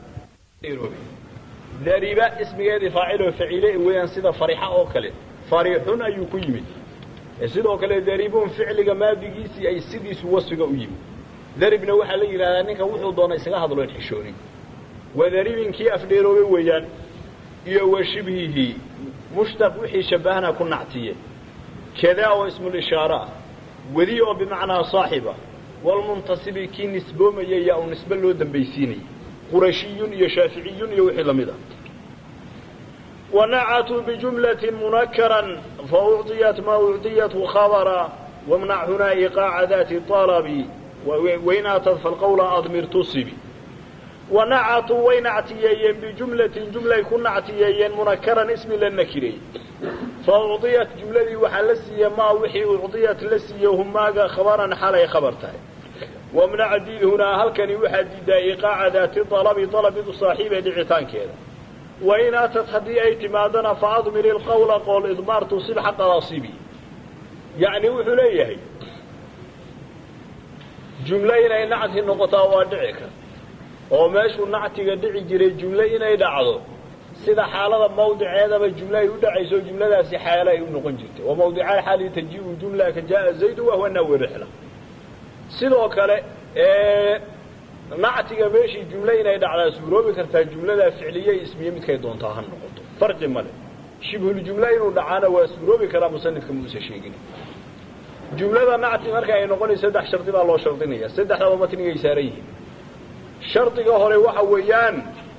dariba ismigeedii faaciloo faciile weeyaan sida farixa oo kale farixun ayuu ku yimid sidoo kale daribun ficliga maadigiisii ay sidiisu wasfiga u yimid daribna waxaa la yidhahdaa ninka wuxuu doona isaga hadlo in xishoonin wadaribinkii afdheeroobe weeyaan iyo washibhihi mushtaq wixii shabahna ku nactiye kadaa oo ismul ishaara wadii oo bimacnaa saaxiba walmuntasibi kii nisboomayay yaa uu nisbe loo dambaysiinayay qurashiyun iyo shaaficiyun iyo wixii lamid ah ونعتوا بجملة منكرا فأعطيت ما أعطيته خبرا وامنع هنا إيقاع ذات الطلب وإن أتت فالقول أضمر تصبي ونعتوا وين اعتيين بجملة جملة يكون اعتيين منكرا اسم للنكري فأعطيت جملة وحلسية ما وحي أعطيت لسية وهما خبرا حالي خبرتها وامنع الدين هنا هل كان يحدد إيقاع ذات طلب صاحبه لعتان كذا وإن أتت هدي اعتمادنا فأضمر القول قول إضمار تصيب حق نصيبي يعني وحليه جملة إنay nacti noqotaa waa dhici kar oo meeshuu nactiga dhici jiray jumle inay dhacdo sida xaalada mawdiceedaba jumle ay u dhacayso jumladaasi xaalo ay u noqon jirtay oo mawdicaal xaali tajiibu jumla ka jaa zayd wa huwa nawi rihla sidoo kale nactiga meeshii jumle inay dhacdaa suuroobi kartaa jumlada ficliye ismiye midkay doontaa ha noqoto farqi male shibhul jumla inuu dhacaana waa suuroobi karaa musanifka muusa sheegin jumlada nacti marka ay noqonayso saddex shardi baa loo shardinaya saddexdaba matnigay saaran yihiin shardiga hore waxa weeyaan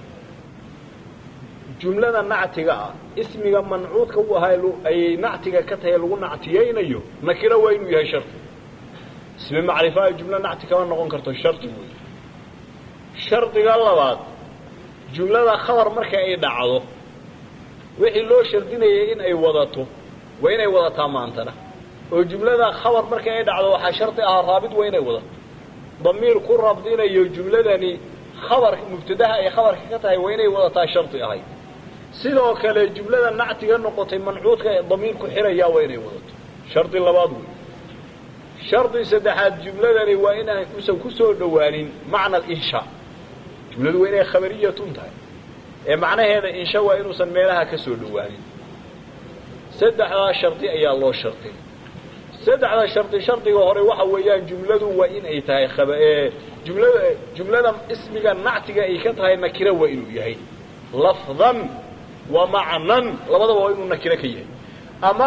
jumlada nactiga ah ismiga mancuudka u ahaa ay nactiga ka tahay lagu nactiyeynayo nakira waa inuu yahay shardi ismi macrifa jumla nacti kama noqon karto shardi weey shardiga labaad jumlada khabar marka ay dhacdo wixii loo shardinayay in ay wadato waa inay wadataa maantana oo jumlada khabar marka ay dhacdo waxa sharti ah raabid waa inay wadato damiir ku rabdinayo jumladani khabar mubtadaha ay khabarka ka tahay waa inay wadataa sharti ahay sidoo kale jumlada nactiga noqotay mancuudka ee damiir ku xiraya waa inay wadato sharti labaad weey sharti saddexaad jumladani waa in ay ku soo dhawaanin macna al-insha jumladu waa inay khabariyatun tahay ee macnaheeda insha waa inuusan meelaha ka soo dhawaanin saddexda sharti ayaa loo shartay saddexda shardiga hore waxa weeyaan jumladu waa in ay tahay jumlada ismiga nactiga ay ka tahay nakira waa inuu yahay lafdan wa macnan labadaba waa inuu nakira ka yahay ama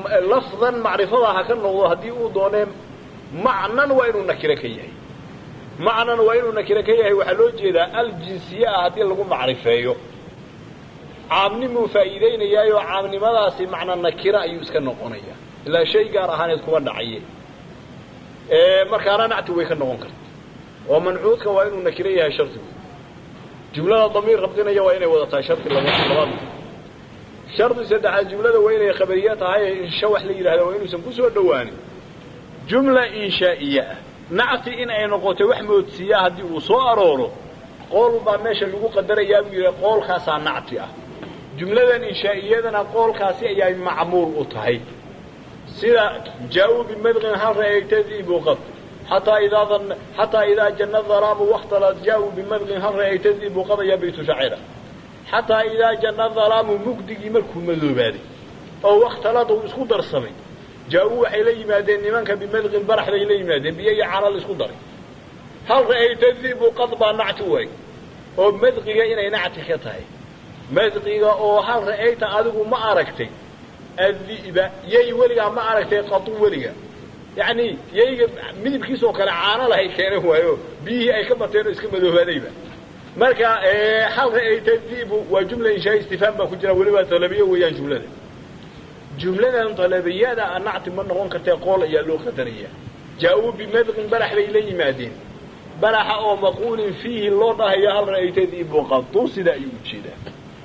lafdan macrifada ha ka noqdo haddii uu doonee macnan waa inuu nakira ka yahay معنى وإنه نكركيه وحلو جدا الجنسية هذه اللي معرفيه عامني مفايدين يايو عامني مداسي معنى النكرة أيو اسكا نقونيا إلا شيء قار أهاني اسكوا دعيه مركانا نعتوي كنقون كرت ومنعود كوانو نكريه شرط جملة ضمير ربطنا يا وين وضعتها شرط لبعض شرط سدح الجملة وين خبرياتها هاي الشوح لي هذا وين سنكسو الدواني جملة إنشائية نعتي إن أي نقطة وحمد سياحة دي وصو أرورو قول با ماشا لغو قدر يابي قول خاصة نعتي جملة إنشائية قول خاصة أي معمول أطهي سيدا جاءوا بمدغ هل رأيتذي بغض حتى إذا جن الظلام واختلط جاءوا بمدغ هل رأيتذي بغض يبيت شعيرا حتى إذا جن الظلام مقدق ملكو مذوبادي أو اختلطوا اسكو درسمي جاءوا إلي مادين نمانك بمدغ برح إلي مادين بيأي عرال اسكو دري هل رأيتذي بغض بانعتوي أو مدغي إني نعتي خطاي مدغي أو هل رأيت أدقو ما أركتي الذئب يي ولغا ما أركتي قطو ولغا يعني يي مدب كيسو كلا عانا لهي كينه وايو بيه أي كبتين اسكو مذوباديبا marka halka ay tadiibu waa jumla inshaa istifhaam ba ku jira waliba talabiyo weeyaan jumladan talabiyada anacti ma noqon kartay qool ayaa loo qadariyaa jaa'u bi madqin barax bay yimaadeen baraxa oo maqul fihi loo dhahayo hal ay tadiibu qadu sida ay u jeedaan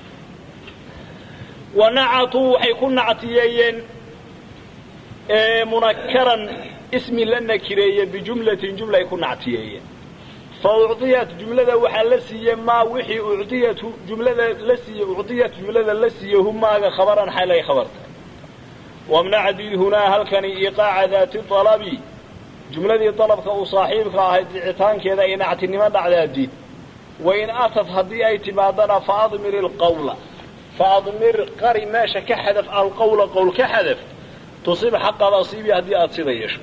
wana'atu waxay ku nactiyeen munakkaran ismi lana kireeye bi jumlatin jumla ay ku nactiyeen فأعطيت جملة وحلسية ما وحي أعطيت جملة لسية أعطيت جملة لسية هما خبرا حالي خبرت ومن عديد هنا هل كان إيقاع ذات الطلب جملة طلبك وصاحبك عتان كذا إن اعتني ما بعد الدين وإن أتت هدي اعتمادنا فأضمر القول فأضمر قري ما شك حذف القول قول كحذف تصيب حق نصيبي هدي أتصيبيش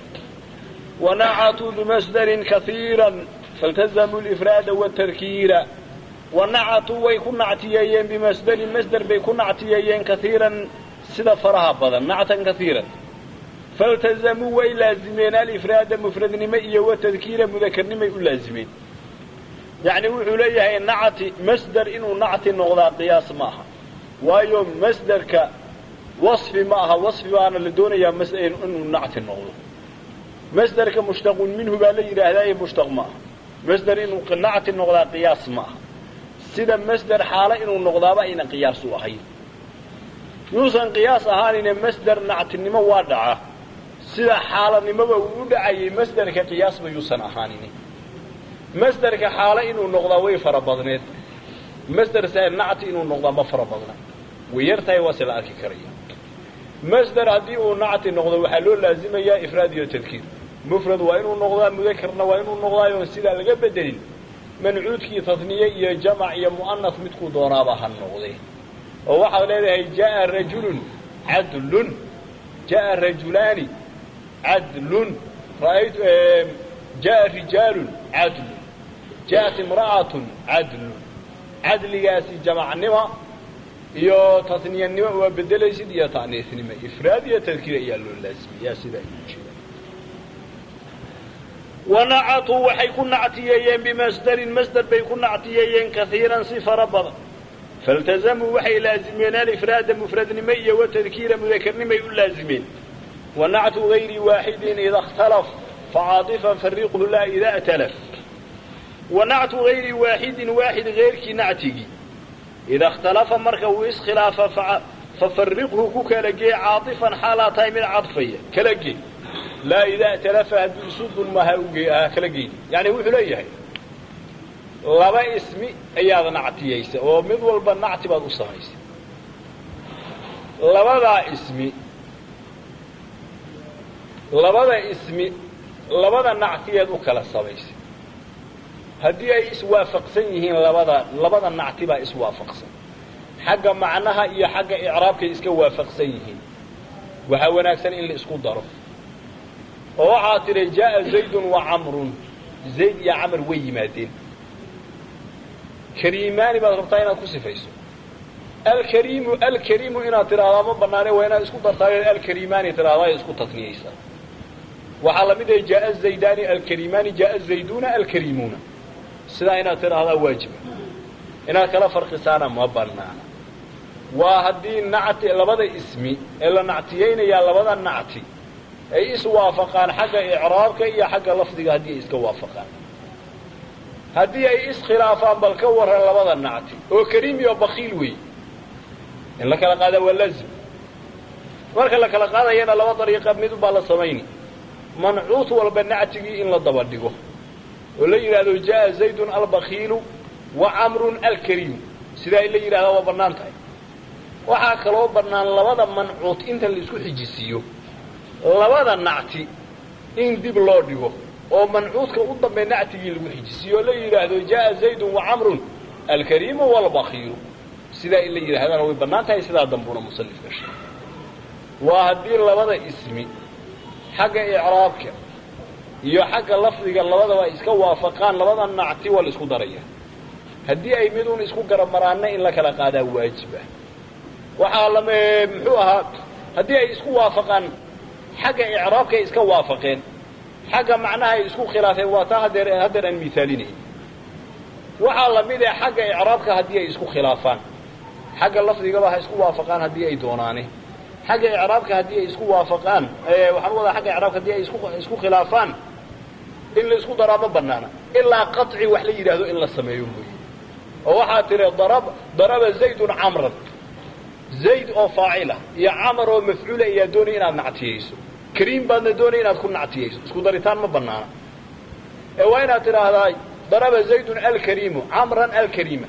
ونعتوا بمصدر كثيرا فالتزموا الإفراد والتذكير ونعتوا ويكون نعتيين بمصدر بيكون نعتيين كثيرا سيدا فرها بضا نعتا كثيرا فالتزموا ويلازمين الإفراد مفرد نمئي والتذكير مذكر نمئي لازمين يعني وحوليها النعت مصدر إنه نعت النغضاء قياس معها ويوم مصدر كوصف معها وصف معنا لدوني مصدر إنه نعت النغضاء مصدر كمشتق منه بالي هذا مشتق معها مصدر إنه قناعة النغضاء قياس معها سيدا مصدر حالة إنه النغضاء بأين قياس أهي يوصن قياس أهاني مصدر نعت النمو وادعه سيدا حالة نمو ودعي مصدر كقياس بيوصن أهاني مصدر كحالة إنه النغضاء ويفر بضنيت مصدر سيد نعت إنه النغضاء مفر بضنه ويرتاي وصل أكي كريه مصدر هديه نعت النغضاء وحلول لازم يا إفرادي وتذكير مفرد وإنه النغضاء مذكرنا وإنه النغضاء ينسيلا لقب الدليل منعود كي تثنية يا جمع يا مؤنث متكو ضرابها النغضاء وواحد لديه جاء رجل عدل جاء رجلان عدل رأيت جاء رجال عدل جاءت امرأة عدل عدل ياسي جمع النوى يا تثنية النوى وبدليسد يا تعنيث نما إفراد يا تذكير يا لازم يا سيدي ونعتوا وحيكون نعتيين بمصدر مصدر بيكون نعتيين كثيرا صفر بضا فالتزموا وحي لازمين الإفراد مفرد نمي وتذكير مذكر نمي لازمين ونعت غير واحد إذا اختلف فعاطفا فرقه لا إذا اتلف ونعت غير واحد غيرك نعتي إذا اختلف مركه خلاف ففرقه كلجي عاطفا حالتين من عطفية كلجي لا إذا اتلف بسود المهوجي كلجي يعني وحليه لبا اسمي أيضا نعتييس ومدول بالنعت بعض الصهيس لبا اسمي لبا نعتياد وكلا الصبيس هدي أي إسوافق سنيهين لبا نعتبا إسوافق سن حق معناها إيا حق إعرابك إسكوافق سنيهين وهو ناكسن إلا إسكو ضرف وعاطر جاء زيد وعمر زيد يا عمر ويماتين كريمان بغرطين كسفيسو الكريم إنا تراضا من بناني وإنا إسكو ضرطين الكريمان تراضا إسكو تطنيسا وحلمده جاء الزيدان الكريمان جاء الزيدون الكريمون سدا إنا ترى هذا واجب إنا كلا فرق سانا ما بنانا وهدي نعتي لبدا اسمي إلا نعتيين يا لبدا نعتي أي إسوافقان حق إعرابك يا حق لفظك هدي إسكوافقان هدي أي إس خلافان بل كور لبدا نعتي وكريم يا بخيل وي إن لك لقاد واللزم marka la kala qaadayna laba dariiqo mid baa la sameeyay man'uut walba nactigi in la daba dhigo oo la yiraahdo jaa zaydun al-bakhil wa amrun al-karim sida ay la yiraahdo waa banaan tahay waxa kale oo banaan labada man'uut inta la isku xijisiyo labada nacti in dib loo dhigo oo man'uutka u dambe nactigi lagu xijisiyo la yiraahdo jaa zaydun wa amrun al-karim wal-bakhil sida ay la yiraahdo way banaan tahay sida dambuna musannif ka sheegay وهدي لبدا اسمي حق إعرابك iyo xagga lafdiga labadaba iska waafaqaan labada nacti wal isku daraya hadii ay midun isku garamaraana in la kala qaada waajib ah waxa la muxuu ahaa hadii ay isku waafaqaan xagga i'raabka iska waafaqeen xagga macnaha ay isku khilaafeen waa taa hadeer aan misaalinay waxa la mid ah xagga i'raabka hadii ay isku khilaafaan xagga lafdiga waxa isku waafaqaan hadii ay doonaane xagga i'raabka hadii ay isku waafaqaan waxaan wada xagga i'raabka hadii ay isku khilaafaan in la isku daraba banaana illa qat'i wax la yiraahdo in la sameeyo mooyee oo waxa tiri daraba zaydun amran zayd oo faa'ila ya amr oo maf'uula ya dooni inaad nactiyeyso kareem baadna dooni inaad ku nactiyeyso isku daritaan ma banaana ee waa inaad tiraahdaa daraba zaydun al-kareem amran al-kareema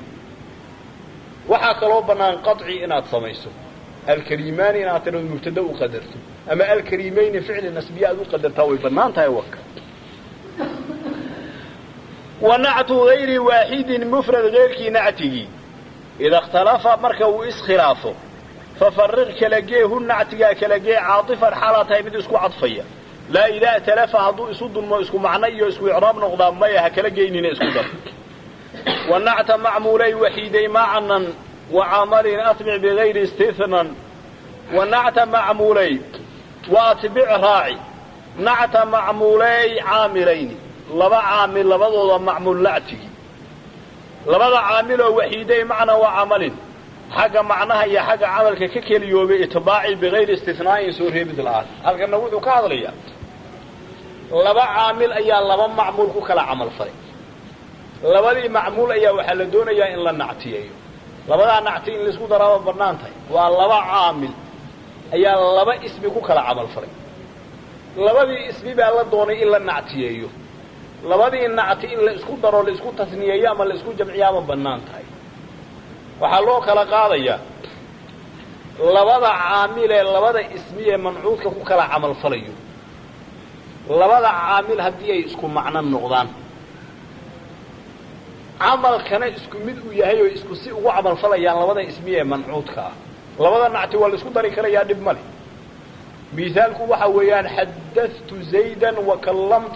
waxa kale oo banaan qat'i inaad sameeyso الكريمان إن أعتنوا المبتدأ قدرته أما الكريمين فعل نسبية قدرته ويبنانتها يوكا ونعت غير واحد مفرد غير كي نعته إذا اختلف مركو إسخلافه ففرق كلاجيه النعتيا كلاجيه عاطفا حالتها بدسكو عطفية لا إذا تلف هضو يصد ما يسكو معنى يسكو إعراب نقضان ما يهكلاجينين يسكو در والنعت معمولي وحيدي معنا وعامل أتبع بغير استثناء ونعت معمولي وأتبع راعي نعت معمولي عاملين لبا عامل لبا معمول لعتي لبا عامل وحيدي معنى وعمل حاجة معناها هي حاجة عملك ككل يوم اتباعي بغير استثناء سوري مثل الآن هل كان نقول كاظليا لبا عامل أيا لبا معمول كلا عمل فريق لبا لي معمول أيا وحلدون أيا إن لا نعتيه labada nacti in la isku daraba barnaantay waa laba aamil ayaa laba ismi ku kala amal faray labadii ismi baa la doonay in la nactiyeeyo labadii nacti in la isku daro la isku tasniyeeyo ama la isku jamciyo ama barnaantay waxa loo kala qaadaya labada aamil ee labada ismi ee mancuudka ku kala amal falayo labada aamil hadii ay isku macna noqdaan عمل كان اسكو مid uu yahay oo isku si ugu amal falayaan labada ismiye mancuudka labada nacti wal isku dari karayaa dib mali miisaalku waxa weeyaan hadathtu zaydan wa kallamtu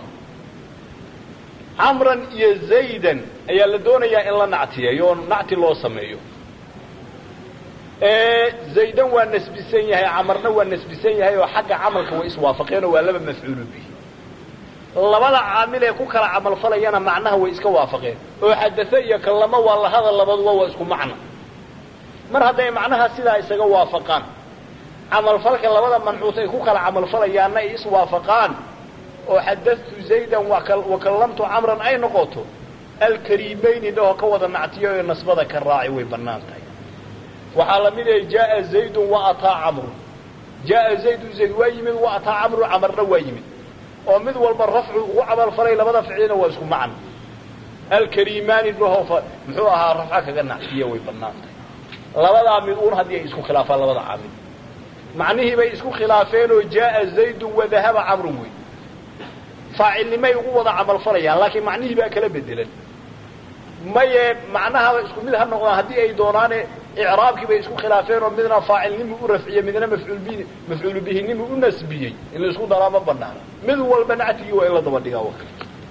amran ya zaydan ayaa la doonayaa in la nactiyeeyo nacti loo sameeyo zaydan waa nasbisan yahay amarna waa nasbisan yahay oo xagga amalka way iswaafaqeen oo waa laba mafcuul bihi labada aamil ee ku kala amal falayana macnaha way iska waafaqeen oo hadatha iyo kallama wala hada labaduba waa isku macna mar haday macnaha sida isaga waafaqaan amal falka labada mancuut ay ku kala amal falayaana ay is waafaqaan oo hadathtu zaydan wa kallamtu amran ay noqoto al-kariimayn doo ka wada nactiyo ee nasbada ka raaci way banaantay waxa la mid ah jaa zaydun wa ataa amr jaa zaydu zayd wa yimid wa ataa amru amarna wa yimid oo mid walba rafcu ugu amal falay labada ficilina waa isku macna al-kariimaan lahu muxuu ahaa rafca kaga nactiyo way banaantay labada mid uun hadii ay isku khilaafaan labada aamil macnihi bay isku khilaafeen oo jaa zayd wa dhahaba amr way faa'ilnimay ugu wada amal falayaan laakiin macnihi baa kala bedelan maye macnaha isku mid ha noqdaan hadii ay doonaan i'raabki bay isku khilaafeen oo midna faa'ilnimu u rafciyo midna maf'uul bihi nimu u nasbiyay in la isku darama banaana mid walba nactiga waa in la daba dhigaa waqti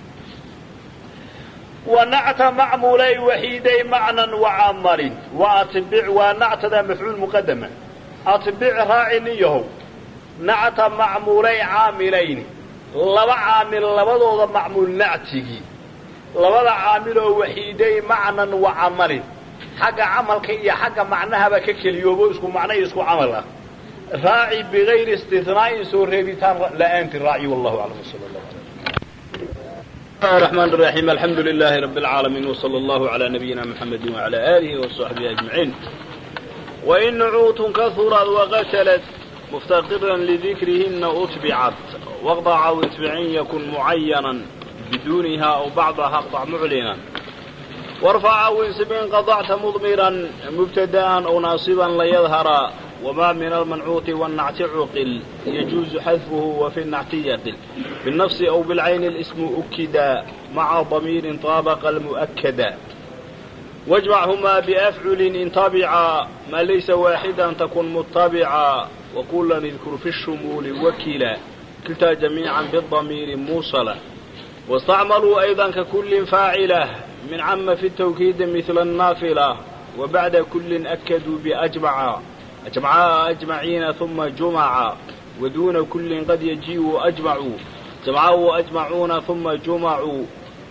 ونعت معمولي وحيدي معنى وعمل واتبع ونعت ذا مفعول مقدمة اتبع راعنيه نعت معمولي عاملين laba caamil labadooda macmuul nactigi labada caamil oo waxiiday macnan wa amalin xagga camalka iyo xagga macnahaba ka keliyoobo isku macna isku camal ah raaci bigayri istithnaa'in soo reebitaan la'aanti raaci wallahu a'lam sallallahu alayhi الرحمن الرحيم الحمد لله رب العالمين وصلى الله على نبينا محمد وعلى آله وصحبه أجمعين وإن نعوت كثرت وقتلت مفتقرا لذكرهن أتبعت واقضع واتبعين يكن معينا بدونها أو بعضها اقطع معلنا وارفع وانسبين قضعت مضمرا مبتداء أو ناصبا ليظهر وما من المنعوت والنعت عقل يجوز حذفه وفي النعت يقل بالنفس أو بالعين الاسم أكدا مع ضمير طابق المؤكدا واجمعهما بأفعل إن تابعا ما ليس واحدا تكن متابعا وكلا اذكر في الشمول وكلا كلتا جميعا بالضمير موصلة واستعملوا أيضا ككل فاعلة من عم في التوكيد مثل النافلة وبعد كل أكدوا بأجمعا أجمعا أجمعين ثم جمعا ودون كل قد يجيء أجمعوا جمعوا أجمعون ثم جمعوا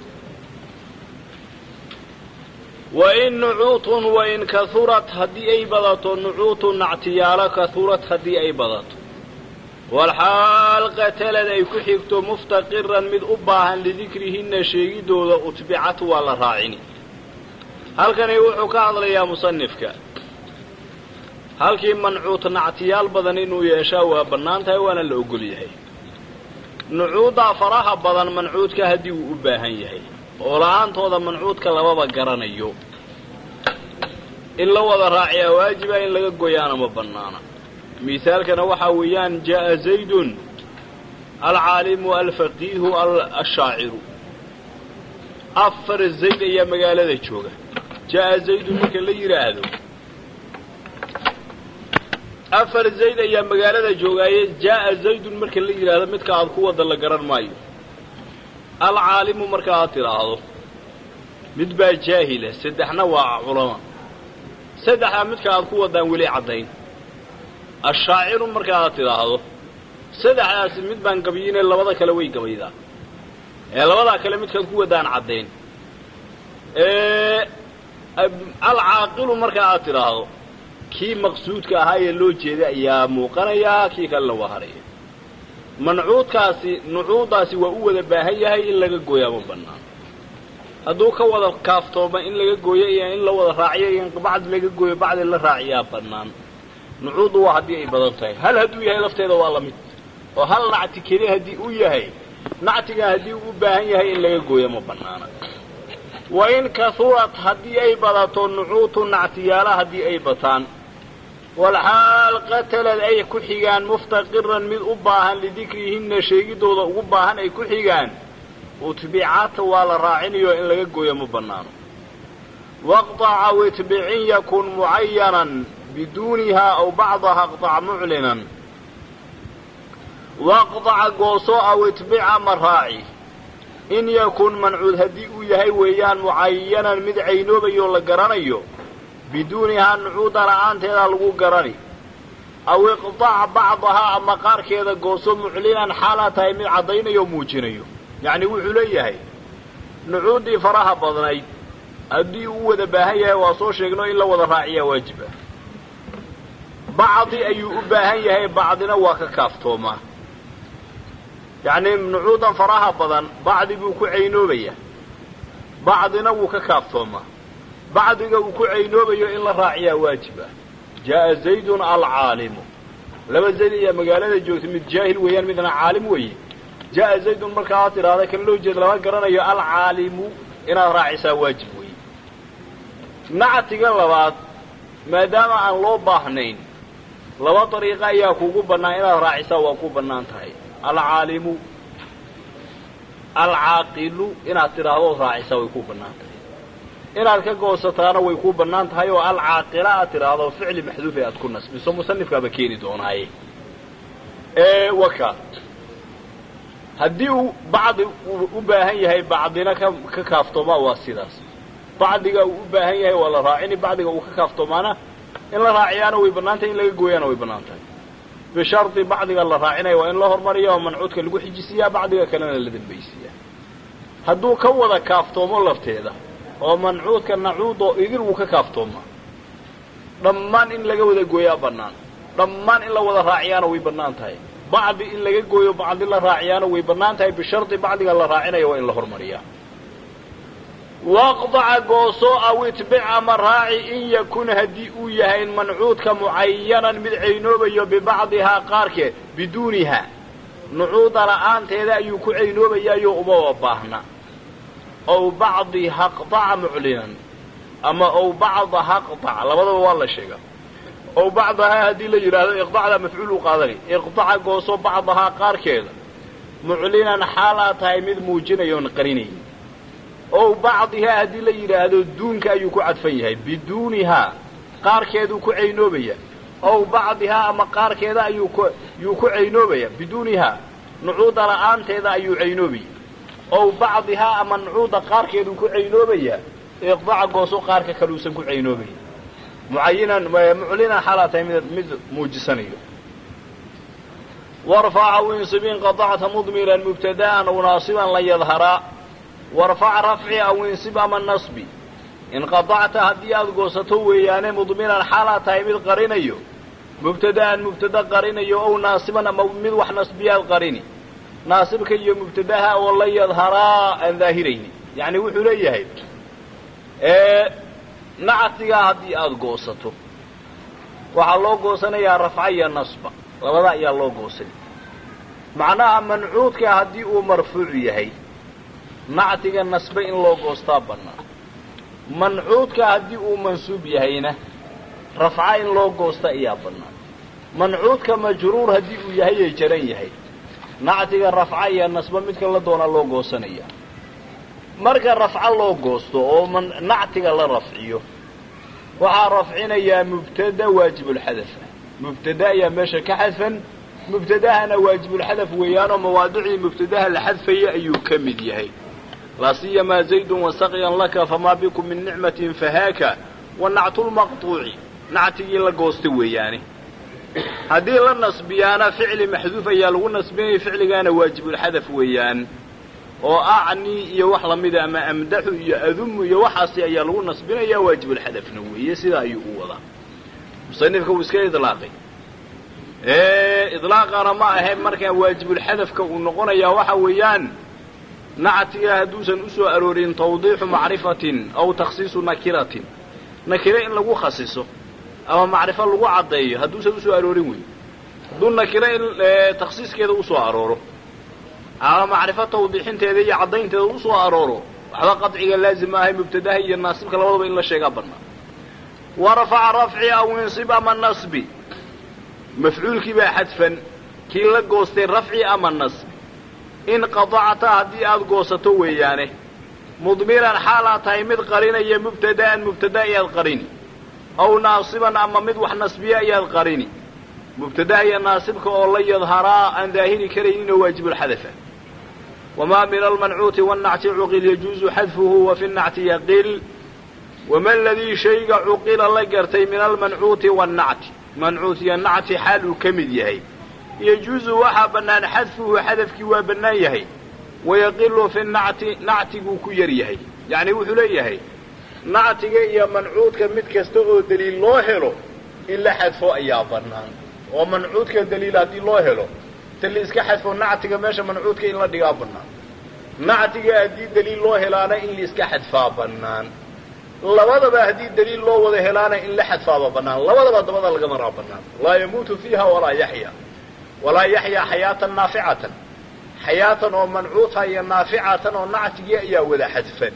وإن نعوت وإن كثرت هدي أي بضت نعوت نعتيال كثرت هدي أي بضت والحال قتلت أي كحكت مفتقرا من أباها لذكرهن شيدو أتبعت ولا راعيني هل كان يوحك عضل يا مصنفك halkii mancuut nactiyaal badan inuu yeeshaa waa bannaan tahay waana la ogol yahay nucuuda faraha badan mancuudka haddii uu u baahan yahay oo la'aantooda mancuudka lababa garanayo in la wada raaciyaa waajiba in laga goyaana ma bannaana misaalkana waxaa weeyaan jaa'a zaydun alcaalimu alfaqiihu alshaaciru afar zayd ayaa magaalada jooga jaa'a zaydun marka la yidhaahdo afar zayd ayaa magaalada joogaaye jaa'a zaydun marka la yidhaahdo midka aad ku wada la garan maayo alcaalimu marka aad tidhaahdo mid baa jaahila saddexna waa culama saddexdaa midka aad ku wadaan weli caddayn ashaaciru marka aad tidhaahdo saddexdaasi mid baan gabayine labada kale way gabaydaa ee labadaa kale midkaad ku wadaan caddayn alcaaqilu marka aad tidhaahdo kii maqsuudka ahaa ee loo jeeday ayaa muuqanayaa kii kalena waa haraya mancuudkaasi nucuudaasi waa u wada baahan yahay in laga gooyaa ma bannaan hadduu ka wada kaaftooma in laga gooyo iyo in la wada raaciyo iyo in bacdi laga gooyo bacdi la raaciyaa bannaan nucuudu waa haddii ay badan tahay hal hadduu yahay lafteeda waa la mid oo hal nacti keli haddii uu yahay nactiga haddii uu u baahan yahay in laga gooyo ma bannaana wain kahurat haddii ay badato nucuutu nactiyaala haddii ay bataan والحال قتلت أي كحيان مفتقرا من أباها لذكرهن شيدودا ugu baahan ay ku xigaan utbi'at wala raa'iniyo in laga gooyo ma banaano waqta'a watbi'in yakun mu'ayyanan bidunha aw ba'daha qta'a mu'linan waqta'a gooso aw watbi'a maraa'i in yakun man'ud hadii uu yahay weeyaan mu'ayyanan mid aynoobayo la garanayo بدونها نعود لأنتها لغو قراني أو إقطاع بعضها أما قار كذا قوسو معلنا حالتها من عضين يوموجين يعني وحلية هاي نعود فراها بضناي أدي وذا باهية وصو شيقنو إلا وذا راعية واجبة بعضي أي باهية هاي بعضنا وككافتوما يعني نعودا فراها بضن بعضي بيكو عينوبية بعضنا وككافتوما بعضنا وكو عينوبية إلا راعية واجبة جاء زيد العالم لما زيد يا مقالة جوث من جاهل ويان مثلا عالم وي جاء زيد مركاتر هذا كان له جد لما قرنا يا العالم إنا راعيسا واجب وي نعتق اللبات ما دام عن لو باحنين لو طريقة يا كوكو بنا إنا راعيسا وكو بنا انتهي العالم العاقل إنا تراهو راعيسا وكو بنا انتهي inaad ka goosataana way ku banaan tahay oo al-aaqila tiraado ficil maxduuf ay ku nasbiso musannifka ba keeni doonaaye waka hadii uu baad u baahan yahay baadina ka kaaftoma waa sidaas baadiga uu u baahan yahay wala raacini baadiga uu ka kaaftomaana in la raaciyana way banaantay in laga gooyana way banaantay bishardi bacdiga la raacinayo waa in la hormariya oo mancuudka lagu xijisiyaa bacdiga kalena la dambaysiyaa hadduu ka wada kaaftoomo lafteeda oo mancuudka nacuud oo idin uu ka kaaftooma dhammaan in laga wada gooyaa bannaan dhammaan in la wada raaciyaana way bannaan tahay bacdi in laga gooyo bacdi la raaciyaana way bannaan tahay bishardi bacdiga la raacinayo waa in la hormariyaa waqdaca gooso aw itbic ama raaci in yakun haddii uu yahay mancuudka mucayanan mid caynoobayo bibacdihaa qaarkeed biduuniha nucuuda la'aanteeda ayuu ku caynoobayaayo uma baahna ow bacdiha qdaca muclinan ama ow bacdaha qdaca labadaba waa la sheegaa ow bacdahaa haddii la yidhaahdo iqdacda mafcuul u qaadani iqdaca gooso bacdahaa qaarkeeda muclinan xaalaa tahay mid muujinayoon qarinayn ow bacdihaa haddii la yidhaahdo duunka ayuu ku cadfan yahay biduunihaa qaarkeeduu ku caynoobaya ow bacdihaa ama qaarkeeda yuu ku caynoobaya biduunihaa nucuuda la'aanteeda ayuu caynoobaya ow bacdihaa ama nucuuda qaarkeeduu ku caynoobaya iqdaca gooso qaarka kaluusan ku caynoobaya muclinan xaalaa tahay mid muujisanayo warfaca winsib in qadacta mudmiran mubtada'an aw naasiban lan yadharaa warfac rafci aw insib ama nasbi in qadacta haddii aada goosato weeyaane mudmiran xaalaa tahay mid qarinayo mubtada'an mubtada qarinayo ow naasiban ama mid wax nasbiyaad qarini naasibka iyo mubtadaha oo lan yadharaa aan daahirayni yacni wuxuu leeyahay nactigaa haddii aada goosato waxaa loo goosanayaa rafca iyo nasba labada ayaa loo goosanay macnaha mancuudka haddii uu marfuuc yahay nactiga nasbe in loo goostaa bannaan mancuudka haddii uu mansuub yahayna rafca in loo goosta ayaa bannaan mancuudka majruur haddii uu yahay ay jaran yahay nactiga rafca iyo nasba midka la doonaa loo goosanaya marka rafca loo goosto oo nactiga la rafciyo waxaa rafcinayaa mubtada waajibulxadafa mubtada ayaa meesha ka xadfan mubtadahana waajibulxadaf weeyaanoo mawaadicii mubtadaha la xadfaya ayuu ka mid yahay laa siyamaa zaydun wasaqyan laka famaa bikum min nicmatin fahaaka wanactulmaqtuuci nactigii la goosta weeyaane haddii la nasbiyaana ficli maxduuf ayaa lagu nasbinaya ficligaana waajibulxadaf weeyaan oo acni iyo wax lamida ama amdaxu iyo adumu iyo waxaasi ayaa lagu nasbinayaa waajibulxadafna weeye sidaa ayuu u wadaa musanifka uu iska idlaaqay idlaaqana ma ahayn markaa waajibulxadafka uu noqonayaa waxa weeyaan nactiga hadduusan usoo aroorin tawdiixu macrifatin aw takhsiisu nakiratin nakire in lagu khasiso ama macrifo lagu caddeeyo hadduusan usoo aroorin wey hadduu nakire in takhsiiskeeda usoo arooro ama macrifo tawdiixinteeda iyo caddaynteeda usoo arooro waxba qadciga laazim ahay mubtadaha iyo naasibka labadaba in la sheegaa bannaan warfaca rafci aw insib ama nasbi mafcuulkii baa xadfan kii la goostay rafci ama nasbi in qadacta haddii aada goosato weeyaane mudmiran xaalaa tahay mid qarinaya mubtada'an mubtada ayaad qarini aw naasiban ama mid wax nasbiya ayaad qarini mubtadaha iyo naasibka oo la yadharaa aan daahiri karayninoo waajibulxadafa wamaa min almancuuti wannacti cuqil yajuuzu xadfuhu wa fi nnacti yaqil wama aladii shayga cuqila la gartay min almancuuti wannacti mancuut iyo nacti xaal uu ka mid yahay yajuuzu waxaa bannaan xadfuhu xadafkii waa bannaan yahay wayaqilu fi nacti nactiguu ku yar yahay yacni wuxuu leeyahay nactiga iyo mancuudka mid kasta oo daliil loo helo in la xadfo ayaa bannaan oo mancuudka daliil haddii loo helo ta la iska xadfo nactiga meesha mancuudka in la dhigaa bannaan nactiga haddii daliil loo helaana in la iska xadfaa bannaan labadaba haddii daliil loo wada helaana in la xadfaaba bannaan labadaba dabada laga maraa bannaan laa yamuutu fiiha walaa yaxya xayaatan naaficatan xayaatan oo mancuuta iyo naaficatan oo nactigii ayaa wada xadfan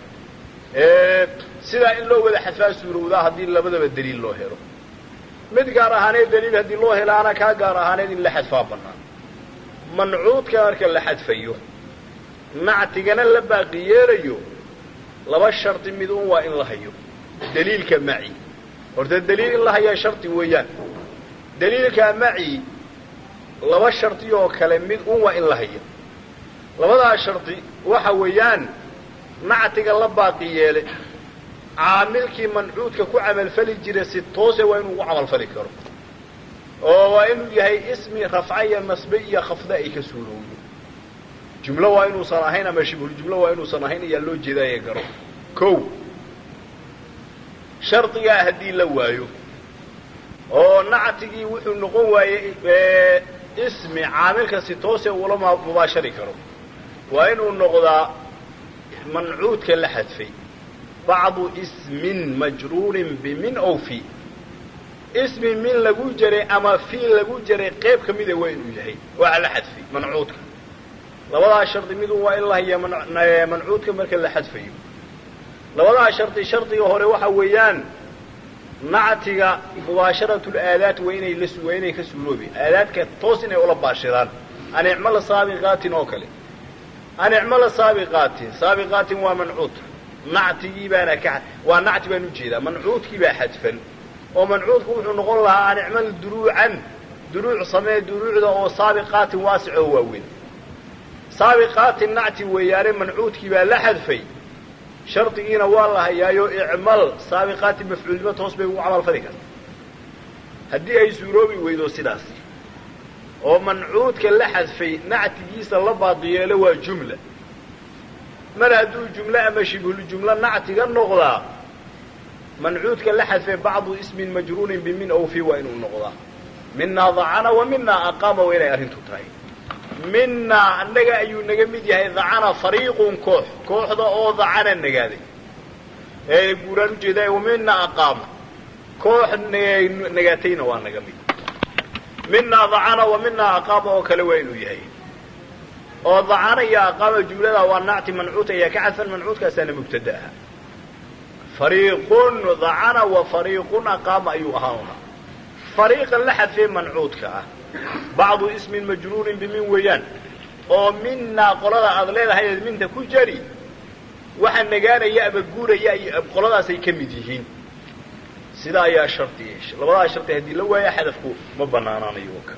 sidaa in loo wada xadfaa suurowdaa haddii labadaba daliil loo helo mid gaar ahaaneed daliil haddii loo helaana kaa gaar ahaaneed in la xadfaa bannaan mancuudka marka la xadfayo nactigana la baaqi yeelayo laba shardi mid un waa in la hayo daliilka maci horta daliil in la hayaa shardi weeyaan daliilka maci laba shardi oo kale mid un waa in la hayo labadaa shardi waxa weeyaan nactiga la baaqi yeele caamilkii mancuudka ku camalfali jira si toose waa inuu ugu camalfali karo oo waa inuu yahay ismi rafciya nasbiya khafda ay ka suurowdo jumla waa inuu san ahayn ama shibul jumla waa inuu san ahayn ayaa loo jeedaa garo kow shartiga hadii la waayo oo nactigii wuxuu noqon waayay ismi caamilka si toos ah wala mubaashari karo waa inuu noqdaa mancuudka la xadfay بعض اسم مجرور بمن أو في اسم من لغو جري أما في لغو جري قيب كميدة وين يهي وعلى حذفي منعوتك لولا شرط ميدو وإلا هي منعوتك مركا لحذفي لولا شرطي وهوري وحا ويان نعتك مباشرة الآلات وين كسولو بي آلات كتوسن يولا باشران أن يعمل سابقات نوكلي أن يعمل سابقات ومنعوت نعتي بانا كحد ونعتي بانو جيدا منعوتك با حذفا ومنعوتك وحو نقول لها أن يعمل دروع صمي دروع او سابقات واسع ووين سابقات النعتي وياري منعوتك با لحذفي شرطينا والله يايو اعمل سابقات مفعول به توصبه وعمل فريقا هدي اي سوروبي ويدو سيداس او منعوتك لحذفي نعتيgiisa la baadiyeelo waa jumla mar haduu jumla ama shibul jumla nactiga noqda منعوتك لحذفي بعض اسم مجرور بمن او في وين نقضا منا ضعنا ومنا اقام وين ارنتو تاي منا انغا ايو نغا ميد yahay ضعنا فريق كوخدا او ضعنا نغادي اي غوران جيدا ومنا اقام كوخ نغاتينا waa naga mid منا ضعنا ومنا اقام او kala weynu yahay oo ضعنا ya aqama jumlada waa nacti mancuuta ya ka'afan mancuutka sana mubtadaha فريق ضعنا وفريق أقام أيها فريق لحد في منعوتك بعض اسم مجرور بمن ويان ومنا قلنا أغلال هاي من تكون جري وحن نجانا يا بجورة يا قلنا سيكمديهين سدا يا شرطي إيش لولا شرطي هدي لو يا حذفكو ما بنانا يوكا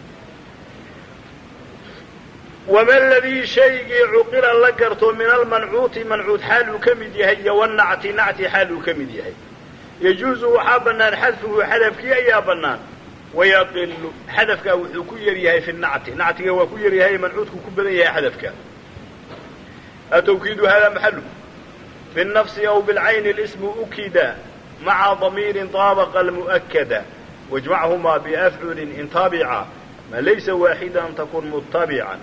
وما الذي شيء عقل لقرت من المنعوت منعوت حال كمديه والنعت نعت حال كمديه يجوز وحابنا حذفه حذفك يا بنان ويقل حذفك وحكو يريه في النعت نعتك وكو يريه منعوتك كبديه حذفك التوكيد هذا محله بالنفس أو بالعين الاسم أكد مع ضمير طابق المؤكد واجمعهما بأفعل إن طابعا ما ليس واحدا تكون متبعا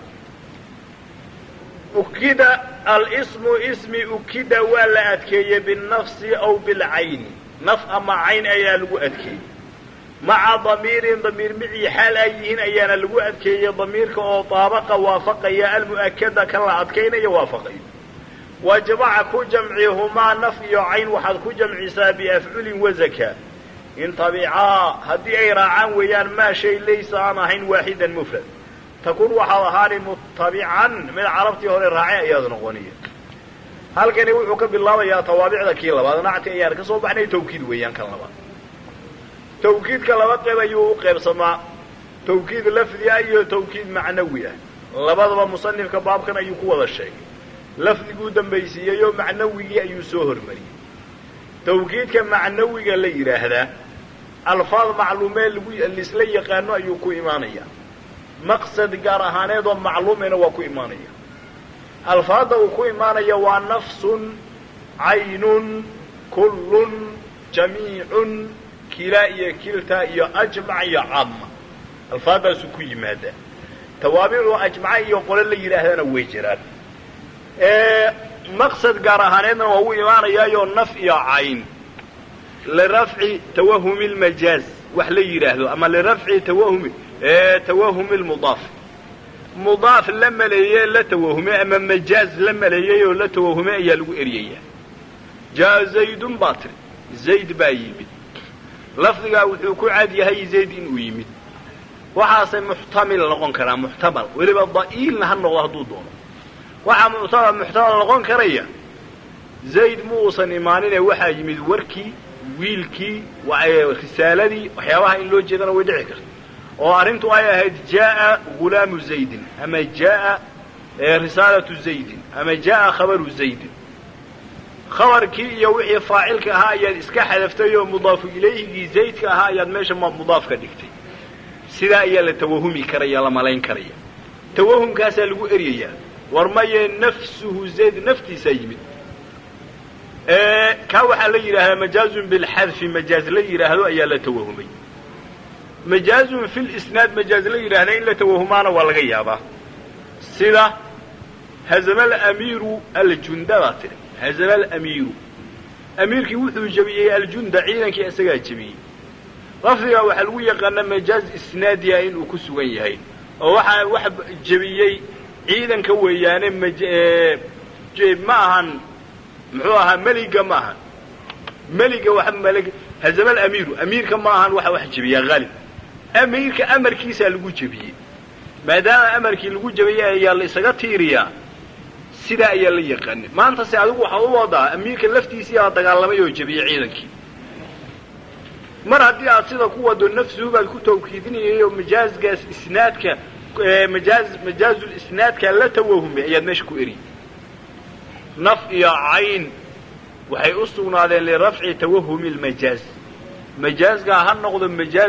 أكد الاسم اسم أكد ولا أتكي بالنفس أو بالعين نفس مع عين أيان لغو أتكي مع ضمير معي حال أيهن أيان لغو أتكي ضميرك أو طابق وافق يا المؤكد كلا أتكين يوافق وجمع كو جمعهما نفي عين وحد كو جمع سابي أفعل وزكاة إن طبيعا هدي أي راعان ويان ما شيء ليس عن عين واحدا مفرد تكون وحضهاني متبعا من عرفتي هوري الراعي ايضا غنية هل كان يوحوك بالله يا طوابع ذكي لبا نعتي ايان كسو بعني توكيد ويان كان لبا توكيد كلبا قيب ايو قيب سماء توكيد لفظي ايو توكيد معنوي لبا مصنف كباب كان ايو قوة الشيء لفظي قودن بيسي ايو معنوي ايو سوهر مري توكيد كمعنوي قال لي هذا الفاظ معلومين اللي سلي قانو ايو كو ايمانيا مقصد قارهانيد ومعلومين وكو إيمانية الفاظ وكو إيمانية ونفس عين كل جميع كلا كلتا أجمع عامة الفاظ سكو ماذا توابع أجمع يقول لي لهذا ويجران مقصد قارهانيد وهو إيمانية نفي عين لرفع توهم المجاز وحلي يراهدو أما لرفع توهم المضاف مضاف لما ليه لا توهم أما مجاز لما ليه ولا توهم يلو إريا جاء زيد باطل زيد بايمد لفظه وحكو عادي هي زيد إنه يمد وحاصل محتمل لغون كرام محتمل ولبا ضئيل نهن الله دونه وحا محتمل لغون كريا زيد موصن إيمانين وحا يمد وركي ويلكي ورسالتي وحياوها إن لو جيدنا ودعي كرت وأرنت آية جاء غلام زيد أما جاء رسالة زيد أما جاء خبر زيد خبر كي يوحي فاعلك هاي إسكا حذفته مضاف إليه زيد كهاي ماشي مضاف كدكتي sidaa ayaa la tawahumi karaya la malayn karaya tawahumkaasaa lagu eryayaa war maye nafsuhu zayd naftiisaa yimid kaa waxaa la yidhaahdaa majaazun bilxadfi majaaz la yidhaahdo ayaa la tawahumay majaazun fi lisnaad majaaz la yidhaahda in la tawahumaana waa laga yaabaa sida hazama alamiiru aljunda baa tiri hazama alamiiru amiirkii wuxuu jebiyey aljunda ciidankii isagaa jebiyey lafdigaa waxaa lagu yaqaanaa majaaz isnaadiya inuu ku sugan yahay oo waxaa wax jebiyey ciidanka weeyaane ma ahan muxuu ahaa meliga ma ahan meliga wax hazama alamiiru amiirka ma ahan waxa wax jebiyaa haalib amiirka amarkiisaa lagu jebiyey maadaama amarkii lagu jebiyey ayaa la isaga tiiriyaa sidaa ayaa la yaqaanay maanta se adigu waxaa u wadaa amiirka laftiisii aa dagaalamay oo jebiyey ciidankii mar haddii aad sida ku wado nafsuhu baad ku tawkiidinayay oo majaazgaas isnaadka majaazul isnaadka la tawahumay ayaad meesha ku eri naf iyo cayn waxay u sugnaadeen lirafci tawahumi lmajaaz majaazgaa ha noqdo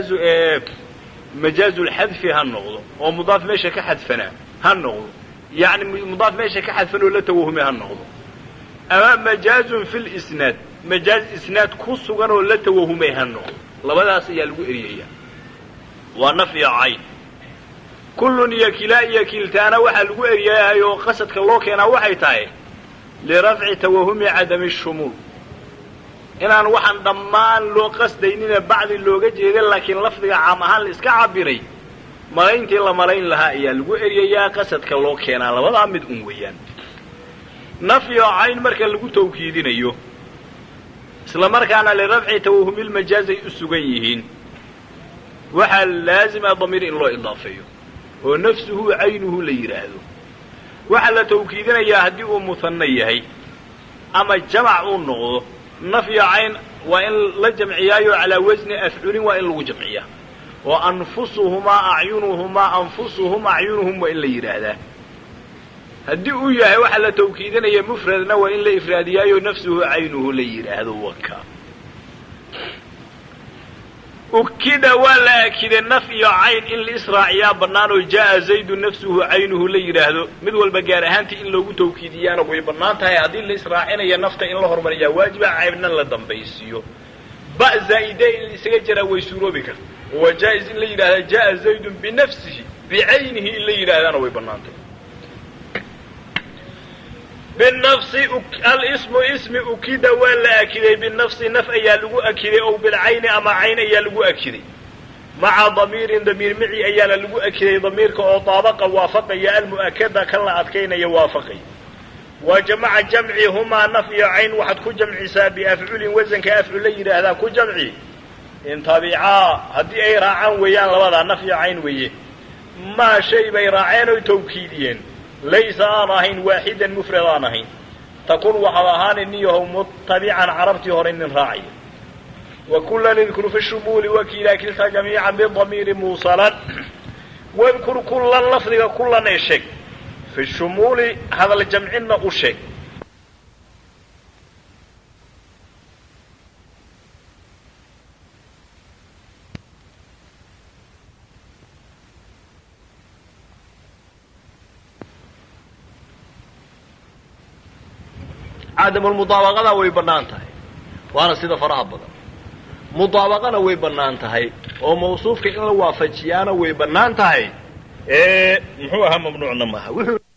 majaazulxadfi ha noqdo oo mudaaf meesha ka xadfanaa ha noqdo yacni mudaaf meesha ka xadfan oo la tawahumay ha noqdo ama majaazun fi lisnaad majaaz isnaad ku sugan oo la tawahumay ha noqdo labadaas ayaa lagu eriyaya waa naf iyo cayn kullun iyo kilaa iyo kiltaana waxaa lagu eriyayahay oo qasadka loo keenaa waxay tahay lirafci tawahumi cadami shumuul inaan waxaan dhammaan loo qasdaynina bacdi looga jeeda laakiin lafdiga caam ahaan la iska cabiray malayntii la malayn lahaa ayaa lagu eriyayaa qasadka loo keenaa labadaa mid un weeyaan naf iyo cayn marka lagu tawkiidinayo isla markaana lirafci tawahumilmajaazay u sugan yihiin waxaa laazima damiir in loo idaafeeyo oo nafsuhu caynuhu la yidhaahdo waxaa la tawkiidinayaa haddii uu muhanna yahay ama jamac uu noqdo naf iyo cayn waa in la jamciyaayo calaa wasni afculin waa in lagu jamciyaa oo anfusuhumaa acyunuhumaa anfusuhum acyunuhum waa in la yidhaahdaa haddii uu yahay waxaa la tawkiidinaya mufradna waa in la ifraadiyaayo nafsuhu caynuhu la yidhaahdo waka ukida waa la akiday naf iyo cayn in la israaciyaa bannaan oo jaa'a zaydu nafsuhu caynuhu la yidhaahdo mid walba gaar ahaantii in loogu tawkiidiyaana way bannaan tahay haddii la israacinaya nafta in la hormariyaa waajiba caybna la dambaysiiyo ba zaa'ide in la isaga jaraa way suuroobi karta waa jaa-is in la yidhahdaa jaa'a zaydun binafsihi bicaynihi in la yidhaahdaana way bannaan tahay binafsi alismu ismi ukida waa la akiday binafsi naf ayaa lagu akiday ow bilcayni ama cayn ayaa lagu akiday maca damiirin damiir mici ayaana lagu akiday damiirka oo daabaqa waafaqaya almu'akada kan la adkaynaya waafaqaya wa jamaca jamcihumaa naf iyo cayn waxaad ku jamcisaa biafculin wasanka afcul la yidhaahdaa ku jamci in tabicaa haddii ay raacaan weeyaan labadaa naf iyo cayn weeye maa shay bay raaceen oy tawkiidiyeen laysa aan ahayn waaxidan mufrad aan ahayn takun waxaad ahaani niyahow mutabican carabtii hore nin raacaya wa kullan idkur fi shumuuli wakiilaa kilta jamiican bidamiiri muusalan wadkur kullan lafdiga kullan ee sheeg fi shumuuli hadal jamcinna u sheeg cadamulmudaabaqada way bannaan tahay waana sida faraha badan mudaabaqana way bannaan tahay oo mawsuufka in la waafajiyaana way bannaan tahay muxuu ahaa mamnuucna maaha